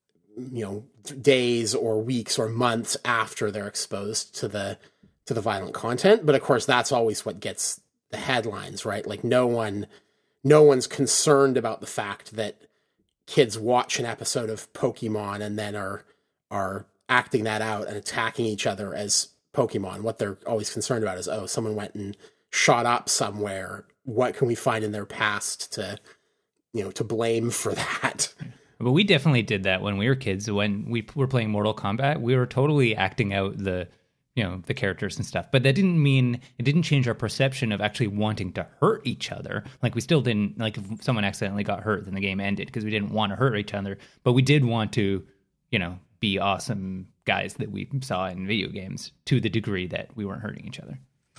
Speaker 2: days or weeks or months after they're exposed to the violent content. But of course, that's always what gets the headlines, right? No one's concerned about the fact that kids watch an episode of Pokemon and then are acting that out and attacking each other as Pokemon. What they're always concerned about is, someone went and shot up somewhere. What can we find in their past to blame for that?
Speaker 1: But we definitely did that when we were kids. When we were playing Mortal Kombat, we were totally acting out the characters and stuff. But that didn't mean, it didn't change our perception of actually wanting to hurt each other. We still didn't, if someone accidentally got hurt, then the game ended because we didn't want to hurt each other. But we did want to, be awesome guys that we saw in video games to the degree that we weren't hurting each other.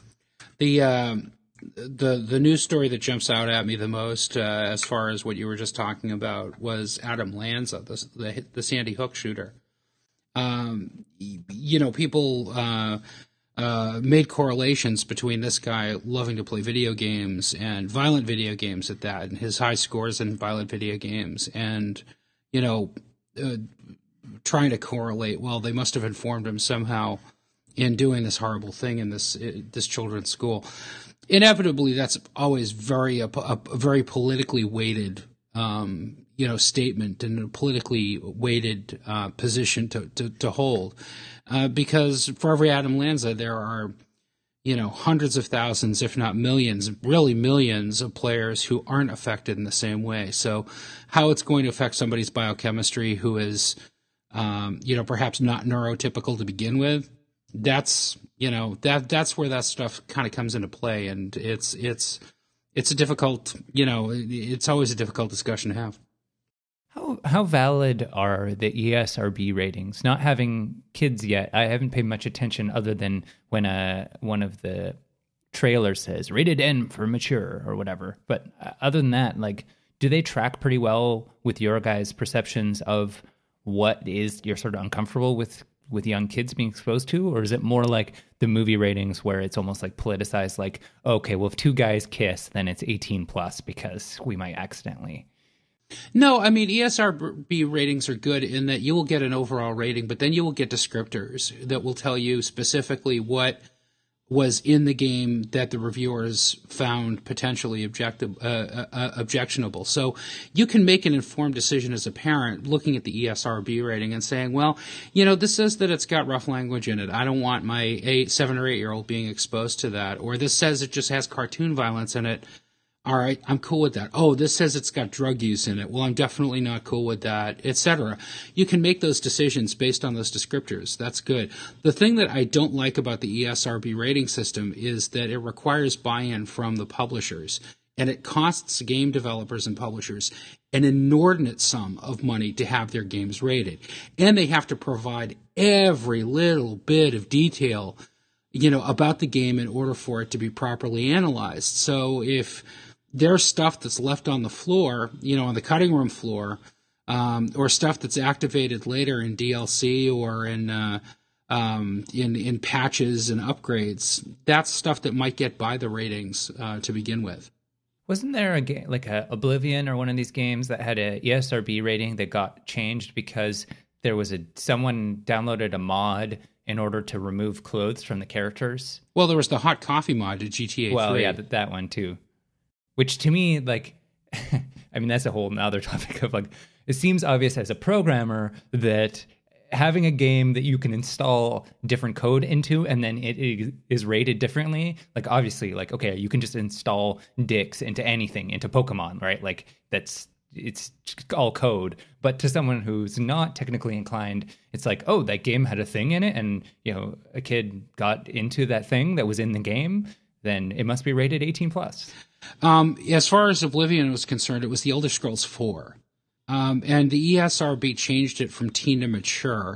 Speaker 3: The news story that jumps out at me the most, as far as what you were just talking about, was Adam Lanza, the Sandy Hook shooter. People made correlations between this guy loving to play video games and violent video games at that, and his high scores in violent video games, and trying to correlate, well, they must have informed him somehow in doing this horrible thing in this children's school. Inevitably, that's always a very politically weighted, statement, and a politically weighted position to hold, because for every Adam Lanza, there are, hundreds of thousands, if not millions, really millions of players who aren't affected in the same way. So, how it's going to affect somebody's biochemistry who is, perhaps not neurotypical to begin with, that's where that stuff kind of comes into play, and it's a difficult, it's always a difficult discussion to have.
Speaker 1: How valid are the ESRB ratings? Not having kids yet, I haven't paid much attention other than when one of the trailers says rated M for mature or whatever. But other than that, do they track pretty well with your guys' perceptions of what is you're sort of uncomfortable with young kids being exposed to? Or is it more like the movie ratings where it's almost politicized, okay, well, if two guys kiss, then it's 18 plus because we might accidentally.
Speaker 3: No, I mean, ESRB ratings are good in that you will get an overall rating, but then you will get descriptors that will tell you specifically what was in the game that the reviewers found potentially objectionable. So you can make an informed decision as a parent looking at the ESRB rating and saying, well, this says that it's got rough language in it. I don't want my 7 or 8 year old being exposed to that. Or this says it just has cartoon violence in it. All right, I'm cool with that. Oh, this says it's got drug use in it. Well, I'm definitely not cool with that, etc. You can make those decisions based on those descriptors. That's good. The thing that I don't like about the ESRB rating system is that it requires buy-in from the publishers, and it costs game developers and publishers an inordinate sum of money to have their games rated. And they have to provide every little bit of detail, about the game in order for it to be properly analyzed. So if there's stuff that's left on the floor, on the cutting room floor, or stuff that's activated later in DLC or in patches and upgrades, that's stuff that might get by the ratings to begin with.
Speaker 1: Wasn't there a game like Oblivion or one of these games that had a ESRB rating that got changed because there was someone downloaded a mod in order to remove clothes from the characters?
Speaker 3: Well, there was the hot coffee mod to GTA 3.
Speaker 1: Well, yeah, that one too. Which to me, like, I mean, that's a whole other topic of like, it seems obvious as a programmer that having a game that you can install different code into and then it is rated differently, like obviously, like, okay, you can just install dicks into anything, into Pokemon, right? Like it's all code. But to someone who's not technically inclined, it's like, oh, that game had a thing in it and, a kid got into that thing that was in the game, then it must be rated 18 plus.
Speaker 3: As far as Oblivion was concerned, it was the Elder Scrolls 4. And the ESRB changed it from teen to mature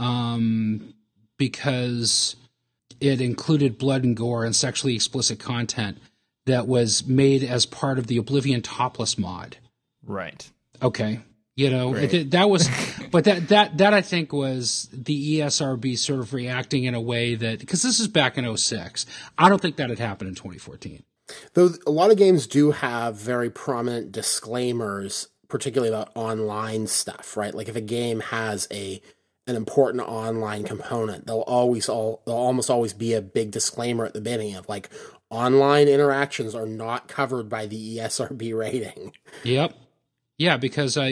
Speaker 3: because it included blood and gore and sexually explicit content that was made as part of the Oblivion topless mod.
Speaker 1: Right.
Speaker 3: Okay.
Speaker 2: Right.
Speaker 3: That was, but that I think was the ESRB sort of reacting in a way that, because this is back in 2006, I don't think that had happened in 2014.
Speaker 2: Though a lot of games do have very prominent disclaimers, particularly about online stuff, right? Like if a game has an important online component, there'll almost always be a big disclaimer at the beginning of like, online interactions are not covered by the ESRB rating.
Speaker 3: Yep. Yeah, because what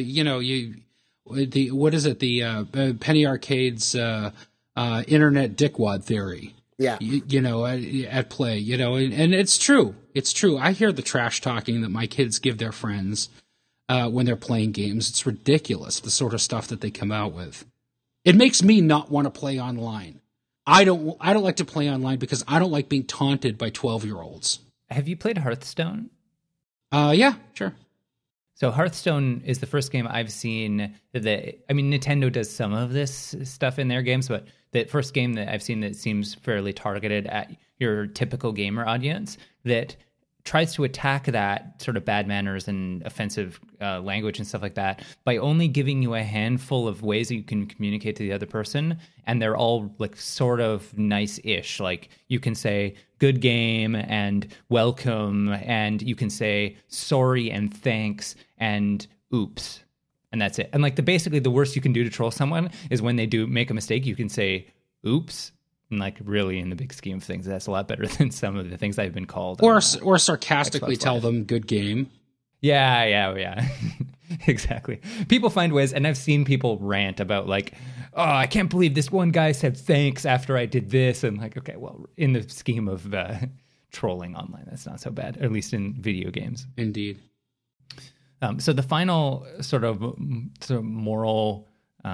Speaker 3: is it? The Penny Arcade's internet dickwad theory.
Speaker 2: Yeah.
Speaker 3: At play, and it's true. It's true. I hear the trash talking that my kids give their friends when they're playing games. It's ridiculous, the sort of stuff that they come out with. It makes me not want to play online. I don't like to play online because I don't like being taunted by 12-year-olds.
Speaker 1: Have you played Hearthstone?
Speaker 3: Yeah, sure.
Speaker 1: So Hearthstone is the first game I've seen Nintendo does some of this stuff in their games, but the first game that I've seen that seems fairly targeted at your typical gamer audience that tries to attack that sort of bad manners and offensive language and stuff like that by only giving you a handful of ways that you can communicate to the other person, and they're all like sort of nice-ish. Like you can say good game and welcome, and you can say sorry and thanks and oops, and that's it. And like basically the worst you can do to troll someone is when they do make a mistake, you can say oops. And like really in the big scheme of things, that's a lot better than some of the things I've been called.
Speaker 3: Or sarcastically tell them good game.
Speaker 1: Yeah. Exactly. People find ways, and I've seen people rant about like, oh, I can't believe this one guy said thanks after I did this. And like, okay, well, in the scheme of trolling online, that's not so bad, at least in video games.
Speaker 3: Indeed.
Speaker 1: So the final sort of moral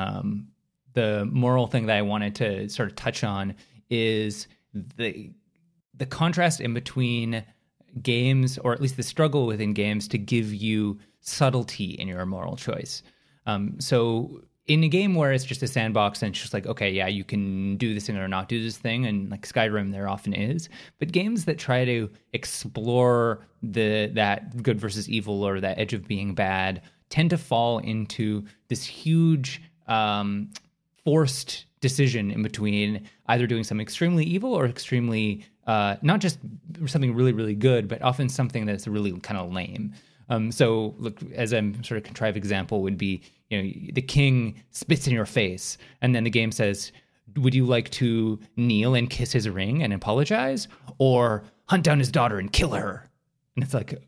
Speaker 1: the moral thing that I wanted to sort of touch on is the contrast in between games, or at least the struggle within games to give you subtlety in your moral choice. So in a game where it's just a sandbox and it's just like, okay, yeah, you can do this thing or not do this thing, and like Skyrim there often is, but games that try to explore that good versus evil or that edge of being bad tend to fall into this huge forced decision in between either doing something extremely evil or extremely not just something really, really good, but often something that's really kind of lame. So look, as a sort of contrived example would be, the king spits in your face and then the game says, would you like to kneel and kiss his ring and apologize, or hunt down his daughter and kill her? And it's like,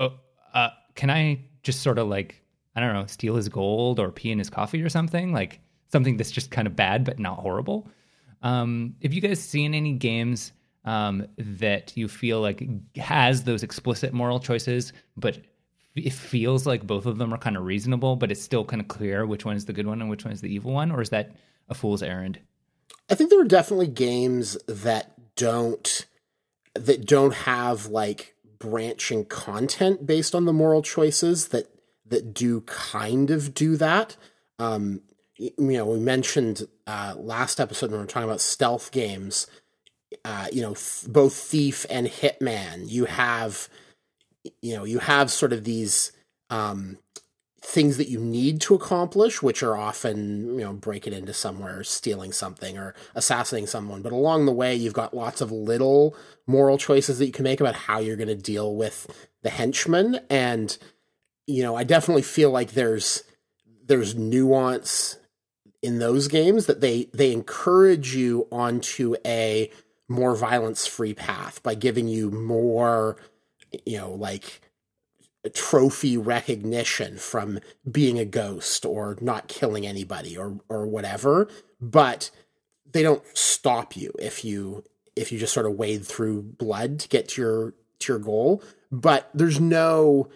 Speaker 1: can I just sort of like, I don't know, steal his gold or pee in his coffee or something? Like something that's just kind of bad but not horrible. Have you guys seen any games that you feel like has those explicit moral choices, but it feels like both of them are kind of reasonable, but it's still kind of clear which one is the good one and which one is the evil one? Or is that a fool's errand?
Speaker 2: I think there are definitely games that don't have like branching content based on the moral choices that do kind of do that. We mentioned last episode when we were talking about stealth games, both Thief and Hitman, you have sort of these things that you need to accomplish, which are often, breaking into somewhere, stealing something, or assassinating someone. But along the way, you've got lots of little moral choices that you can make about how you're going to deal with the henchmen. And, I definitely feel like there's nuance in those games that they encourage you onto a more violence-free path by giving you more, like trophy recognition from being a ghost or not killing anybody or whatever. But they don't stop you if you just sort of wade through blood to get to your goal. But there's nothing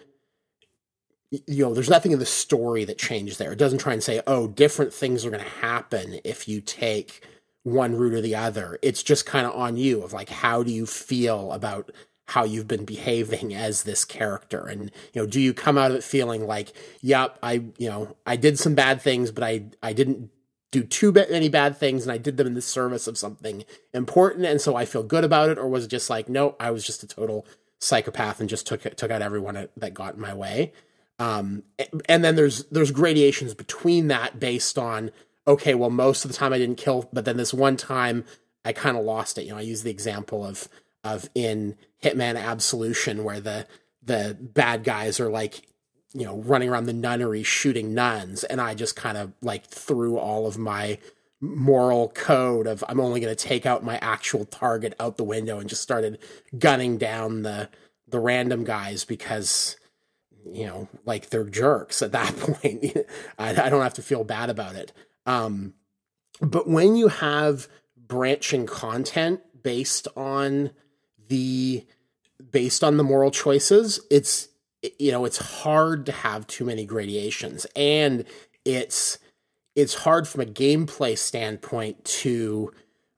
Speaker 2: in the story that changes there. It doesn't try and say, oh, different things are going to happen if you take one route or the other. It's just kind of on you of like, how do you feel about how you've been behaving as this character? And, do you come out of it feeling like, yep, I did some bad things, but I didn't do too many bad things, and I did them in the service of something important, and so I feel good about it? Or was it just like, no, I was just a total psychopath and just took out everyone that got in my way? And then there's gradations between that based on, okay, well, most of the time I didn't kill, but then this one time I kind of lost it. I use the example of in Hitman Absolution, where the bad guys are like, running around the nunnery shooting nuns, and I just kind of like threw all of my moral code of I'm only going to take out my actual target out the window and just started gunning down the random guys because, like they're jerks at that point. I don't have to feel bad about it. But when you have branching content based on the moral choices, it's hard to have too many gradations, and it's hard from a gameplay standpoint to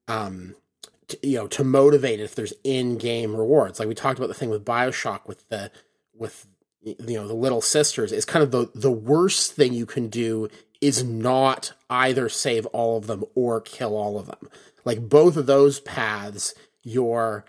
Speaker 2: motivate if there's in-game rewards. Like we talked about the thing with BioShock with the little sisters. It's kind of the worst thing you can do is not either save all of them or kill all of them. Like both of those paths, you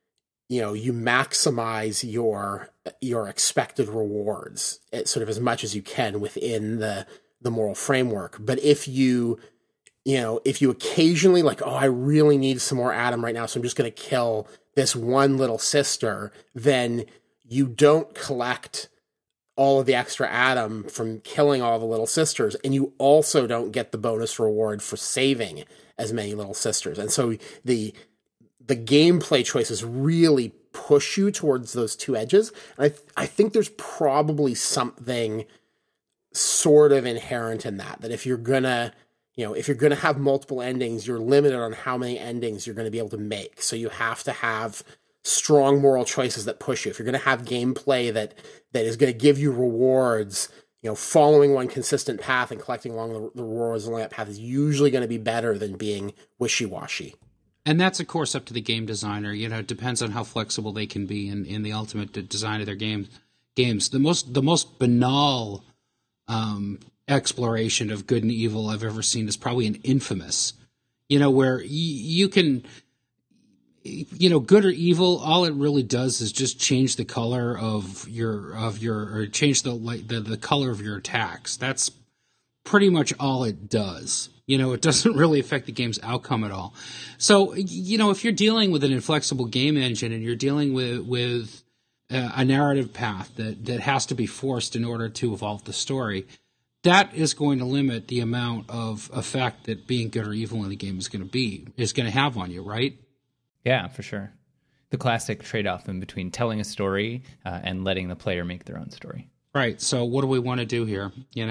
Speaker 2: maximize your expected rewards sort of as much as you can within the moral framework. But if you occasionally like, oh, I really need some more Adam right now, so I'm just going to kill this one little sister, then you don't collect all of the extra Adam from killing all the little sisters, and you also don't get the bonus reward for saving as many little sisters. And so the gameplay choices really push you towards those two edges. And I think there's probably something sort of inherent in that if you're gonna have multiple endings, you're limited on how many endings you're going to be able to make. So you have to have strong moral choices that push you. If you're going to have gameplay that is going to give you rewards, following one consistent path and collecting along the rewards along that path is usually going to be better than being wishy-washy.
Speaker 3: And that's, of course, up to the game designer. It depends on how flexible they can be in the ultimate design of their games. The most banal exploration of good and evil I've ever seen is probably in Infamous. Where you can, good or evil, all it really does is just change the color of your or change the color of your attacks. That's pretty much all it does. It doesn't really affect the game's outcome at all. So, if you're dealing with an inflexible game engine and you're dealing with a narrative path that has to be forced in order to evolve the story, that is going to limit the amount of effect that being good or evil in the game is going to have on you, right?
Speaker 1: Yeah, for sure. The classic trade-off in between telling a story and letting the player make their own story.
Speaker 3: Right. So what do we want to do here,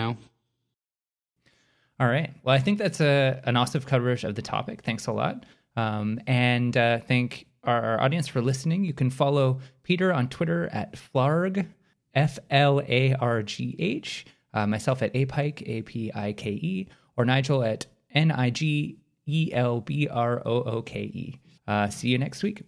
Speaker 1: All right. Well, I think that's an awesome coverage of the topic. Thanks a lot. And thank our audience for listening. You can follow Peter on Twitter at Flarg, Flargh, myself at Apike, Apike, or Nigel at Nigelbrooke. See you next week.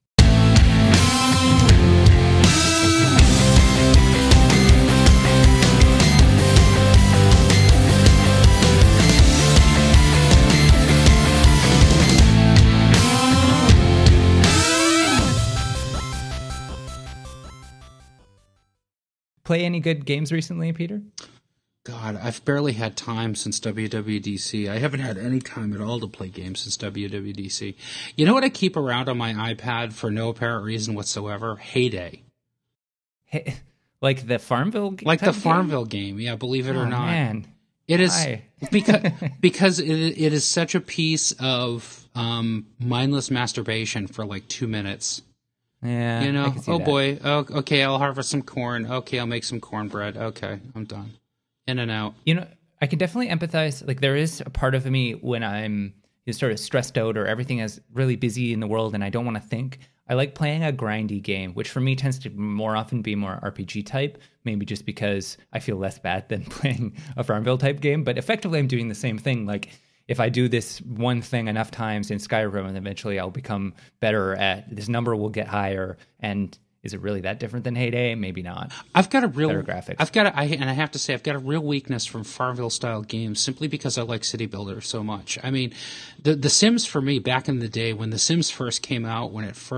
Speaker 1: Play any good games recently, Peter?
Speaker 3: God, I've barely had time since WWDC. I haven't had any time at all to play games since WWDC. You know what I keep around on my iPad for no apparent reason whatsoever? Heyday.
Speaker 1: Hey, like the Farmville game?
Speaker 3: Like the Farmville game, yeah, believe it or not.
Speaker 1: Man.
Speaker 3: It is because it is such a piece of mindless masturbation for like 2 minutes.
Speaker 1: Yeah,
Speaker 3: you know, oh
Speaker 1: that.
Speaker 3: boy, oh, okay, I'll harvest some corn. Okay, I'll make some cornbread. Okay, I'm done. In and out.
Speaker 1: You know, I can definitely empathize. Like, there is a part of me when I'm sort of stressed out or everything is really busy in the world and I don't want to think. I like playing a grindy game, which for me tends to more often be more RPG type, maybe just because I feel less bad than playing a Farmville type game. But effectively, I'm doing the same thing. Like, if I do this one thing enough times in Skyrim, and eventually I'll become better at this number will get higher. And is it really that different than Heyday? Maybe not.
Speaker 3: I've got a real
Speaker 1: better graphics.
Speaker 3: I have to say I've got a real weakness from Farmville style games simply because I like City Builder so much. I mean, the Sims for me back in the day when the Sims first came out,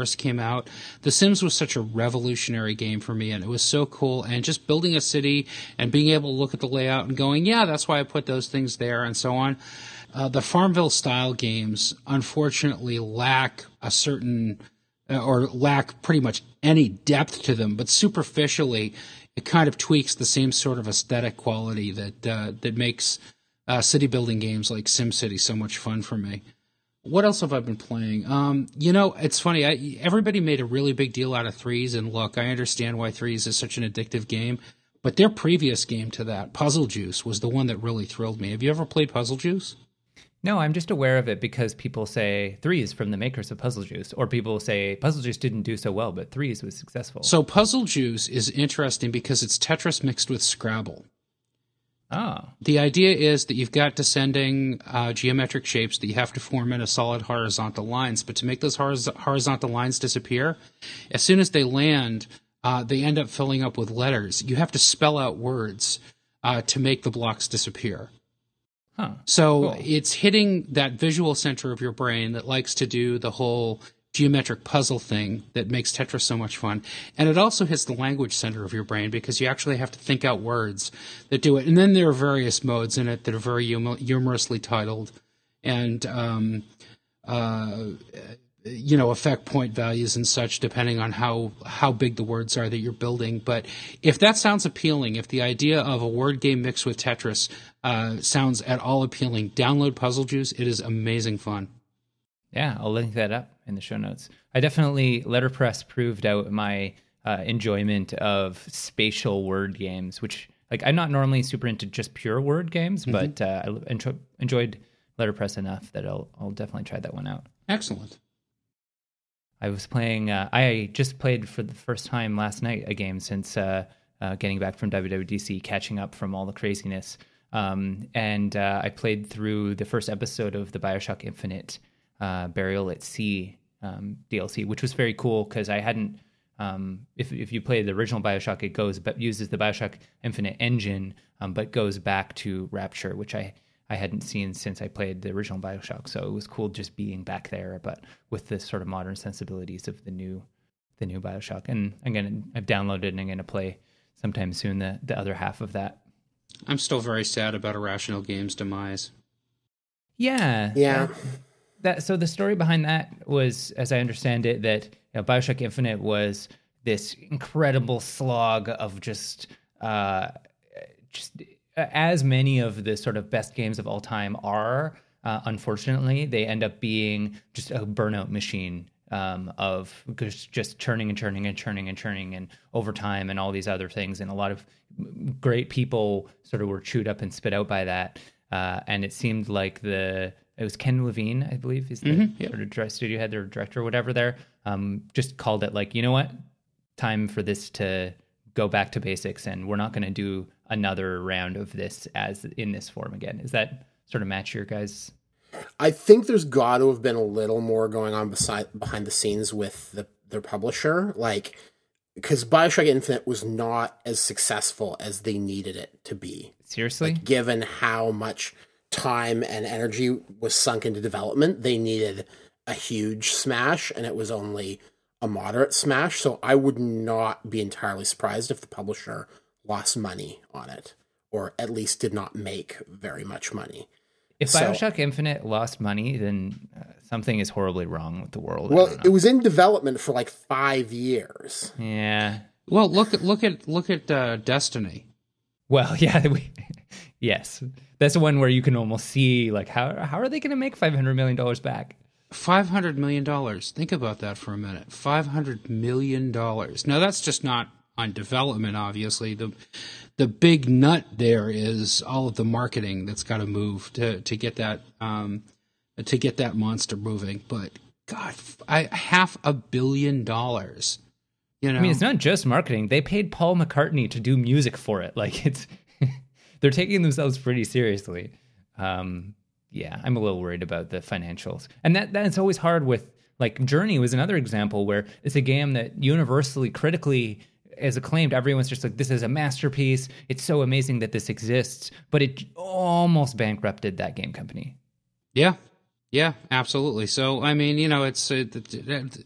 Speaker 3: the Sims was such a revolutionary game for me, and it was so cool. And just building a city and being able to look at the layout and going, yeah, that's why I put those things there, and so on. The Farmville style games unfortunately lack a certain or lack pretty much any depth to them, but superficially, it kind of tweaks the same sort of aesthetic quality that makes city building games like SimCity so much fun for me. What else have I been playing? You know, it's funny. Everybody made a really big deal out of Threes, and look, I understand why Threes is such an addictive game, but their previous game to that, Puzzle Juice, was the one that really thrilled me. Have you ever played Puzzle Juice?
Speaker 1: No, I'm just aware of it because people say Threes from the makers of Puzzle Juice, or people say Puzzle Juice didn't do so well, but Threes was successful.
Speaker 3: So Puzzle Juice is interesting because it's Tetris mixed with Scrabble.
Speaker 1: Oh.
Speaker 3: The idea is that you've got descending geometric shapes that you have to form into solid horizontal lines, but to make those horizontal lines disappear, as soon as they land, they end up filling up with letters. You have to spell out words to make the blocks disappear.
Speaker 1: Huh.
Speaker 3: So
Speaker 1: cool.
Speaker 3: It's hitting that visual center of your brain that likes to do the whole geometric puzzle thing that makes Tetris so much fun. And it also hits the language center of your brain because you actually have to think out words that do it. And then there are various modes in it that are very humorously titled and, you know, affect point values and such depending on how big the words are that you're building. But if that sounds appealing, if the idea of a word game mixed with Tetris sounds at all appealing, download Puzzle Juice. It is amazing fun.
Speaker 1: Yeah, I'll link that up in the show notes. I definitely, Letterpress proved out my enjoyment of spatial word games, which, like, I'm not normally super into just pure word games, but I enjoyed Letterpress enough that I'll definitely try that one out.
Speaker 3: Excellent.
Speaker 1: I was playing, I just played for the first time last night a game since getting back from WWDC, catching up from all the craziness. And I played through the first episode of the BioShock Infinite Burial at Sea DLC, which was very cool because I hadn't. If you play the original BioShock, it uses the BioShock Infinite engine, but goes back to Rapture, which I hadn't seen since I played the original BioShock. So it was cool just being back there, but with the sort of modern sensibilities of the new BioShock. And again, I've downloaded and I'm going to play sometime soon the other half of that.
Speaker 3: I'm still very sad about Irrational Games' demise.
Speaker 1: Yeah. So the story behind that was, as I understand it, that BioShock Infinite was this incredible slog of just as many of the sort of best games of all time are. Unfortunately, they end up being just a burnout machine of just churning and over time and all these other things. And a lot of great people sort of were chewed up and spit out by that. And it seemed like the it was Ken Levine, I believe, is the sort of studio head or director or whatever there, just called it like, you know what, time for this to go back to basics, and we're not going to do another round of this as in this form again. Is that sort of match your guys'?
Speaker 2: I think there's got to have been a little more going on behind the scenes with their publisher, like, because BioShock Infinite was not as successful as they needed it to be.
Speaker 1: Seriously?
Speaker 2: Like, given how much time and energy was sunk into development, they needed a huge smash, and it was only a moderate smash. So I would not be entirely surprised if the publisher lost money on it, or at least did not make very much money.
Speaker 1: If BioShock Infinite lost money, then something is horribly wrong with the world.
Speaker 2: Well, it was in development for like 5 years.
Speaker 1: Yeah.
Speaker 3: Well, look at Destiny.
Speaker 1: Well, yeah, yes, that's the one where you can almost see like how are they going to make $500 million back?
Speaker 3: $500 million. Think about that for a minute. $500 million. Now that's just not on development, obviously. The big nut there is all of the marketing that's got to move to get that monster moving. But God, $500 million. You know?
Speaker 1: I mean, it's not just marketing. They paid Paul McCartney to do music for it. Like it's, they're taking themselves pretty seriously. Yeah, I'm a little worried about the financials, and that's always hard with like Journey was another example where it's a game that universally critically is acclaimed. Everyone's just like, this is a masterpiece. It's so amazing that this exists, but it almost bankrupted that game company.
Speaker 3: Yeah, absolutely. So I mean, you know, it's the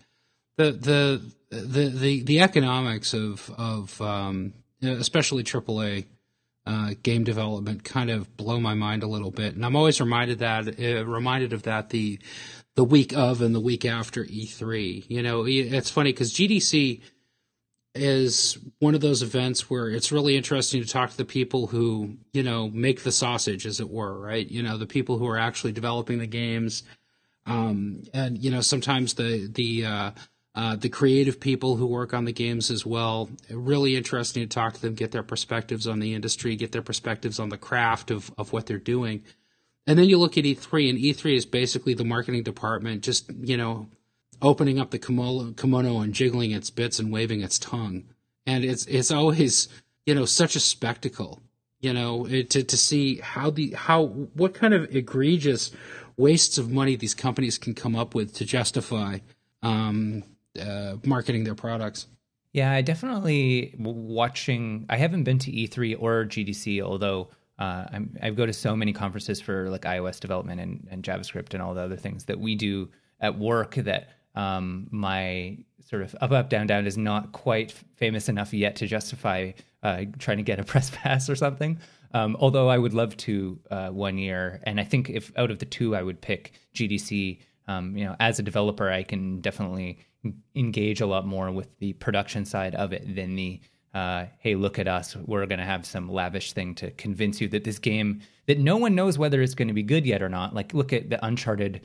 Speaker 3: economics of especially AAA game development kind of blow my mind a little bit, and I'm always reminded of that the week of and the week after E3. You know, it's funny because GDC is one of those events where it's really interesting to talk to the people who, you know, make the sausage, as it were, right? You know, the people who are actually developing the games, and you know, sometimes the creative people who work on the games as well. Really interesting to talk to them, get their perspectives on the industry, get their perspectives on the craft of what they're doing. And then you look at E3, and E3 is basically the marketing department just, you know, opening up the kimono and jiggling its bits and waving its tongue. And it's always, you know, such a spectacle, you know, to see what kind of egregious wastes of money these companies can come up with to justify marketing their products.
Speaker 1: Yeah, I definitely I haven't been to E3 or GDC, although I go to so many conferences for like iOS development and JavaScript and all the other things that we do at work that my sort of up, down, down is not quite famous enough yet to justify trying to get a press pass or something. Although I would love to 1 year. And I think if out of the two, I would pick GDC. You know, as a developer, I can definitely engage a lot more with the production side of it than the, hey, look at us, we're going to have some lavish thing to convince you that this game, that no one knows whether it's going to be good yet or not. Like, look at the Uncharted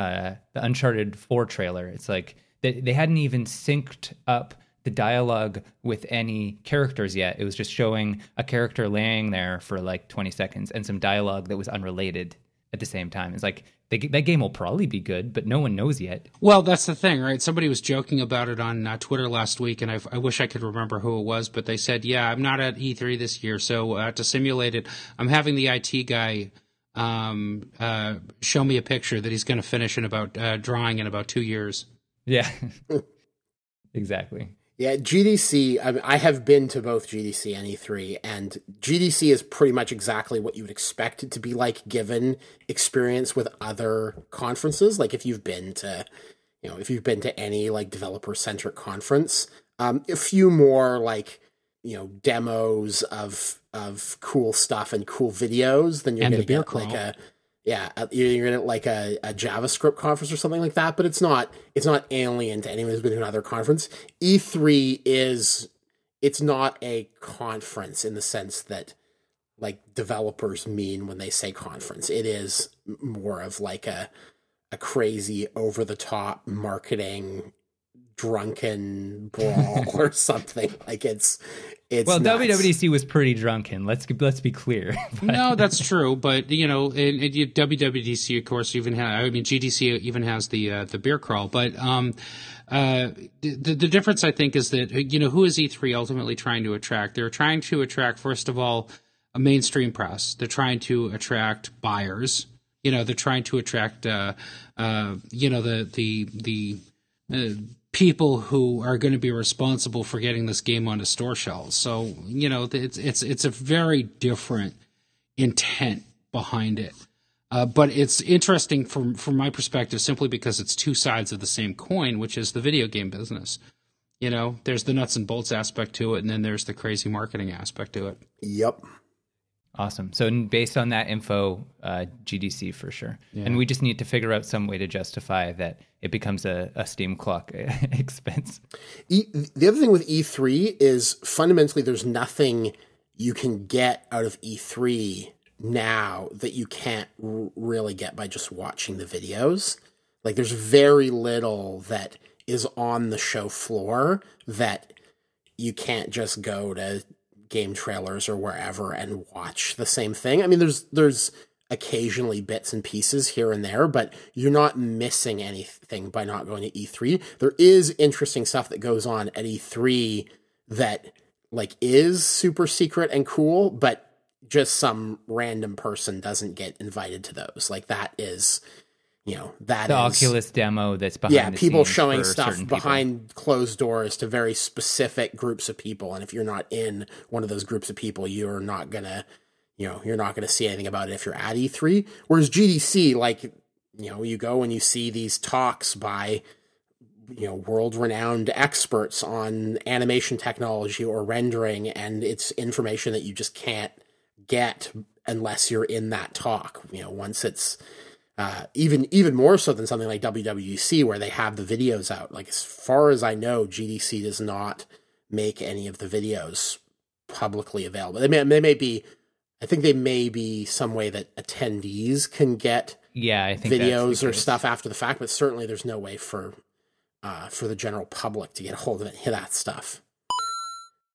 Speaker 1: 4 trailer. It's like they hadn't even synced up the dialogue with any characters yet. It was just showing a character laying there for like 20 seconds and some dialogue that was unrelated at the same time. It's like, that game will probably be good, but no one knows yet.
Speaker 3: Well, that's the thing, right? Somebody was joking about it on Twitter last week, and I wish I could remember who it was, but they said, yeah, I'm not at E3 this year, so to simulate it, I'm having the IT guy show me a picture that he's going to finish drawing in about 2 years.
Speaker 1: Yeah, exactly.
Speaker 2: Yeah, GDC, I have been to both GDC and E3, and GDC is pretty much exactly what you would expect it to be like given experience with other conferences. Like if you've been to any like developer-centric conference, a few more like, you know, demos of cool stuff and cool videos than you're going to get like you're going to like a JavaScript conference or something like that, but it's not alien to anyone who's been to another conference. E3 it's not a conference in the sense that like developers mean when they say conference. It is more of like a crazy over the top marketing drunken brawl or something. Like it's It's
Speaker 1: well,
Speaker 2: nuts.
Speaker 1: WWDC was pretty drunken. Let's be clear.
Speaker 3: No, that's true. But WWDC, of course, GDC even has the beer crawl. But the difference, I think, is that who is E3 ultimately trying to attract? They're trying to attract, first of all, a mainstream press. They're trying to attract buyers. They're trying to attract the people who are going to be responsible for getting this game onto store shelves. So, it's a very different intent behind it. But it's interesting from my perspective simply because it's two sides of the same coin, which is the video game business. There's the nuts and bolts aspect to it, and then there's the crazy marketing aspect to it.
Speaker 2: Yep.
Speaker 1: Awesome. So based on that info, GDC for sure. Yeah. And we just need to figure out some way to justify that it becomes a Steam clock expense.
Speaker 2: The other thing with E3 is fundamentally there's nothing you can get out of E3 now that you can't really get by just watching the videos. Like there's very little that is on the show floor that you can't just go to game trailers or wherever and watch the same thing. I mean, there's occasionally bits and pieces here and there, but you're not missing anything by not going to E3. There is interesting stuff that goes on at E3 that like is super secret and cool, but just some random person doesn't get invited to those. Like that is, that
Speaker 1: the
Speaker 2: is
Speaker 1: Oculus demo that's behind the
Speaker 2: people
Speaker 1: scenes
Speaker 2: showing
Speaker 1: for
Speaker 2: stuff behind closed doors to very specific groups of people. And if you're not in one of those groups of people, you're not gonna see anything about it if you're at E3. Whereas GDC, like, you go and you see these talks by, world-renowned experts on animation technology or rendering, and it's information that you just can't get unless you're in that talk. Once it's even more so than something like WWDC where they have the videos out. Like as far as I know, GDC does not make any of the videos publicly available. They may be. I think they may be some way that attendees can get
Speaker 1: I think
Speaker 2: videos or stuff after the fact, but certainly there's no way for the general public to get a hold of any of that stuff.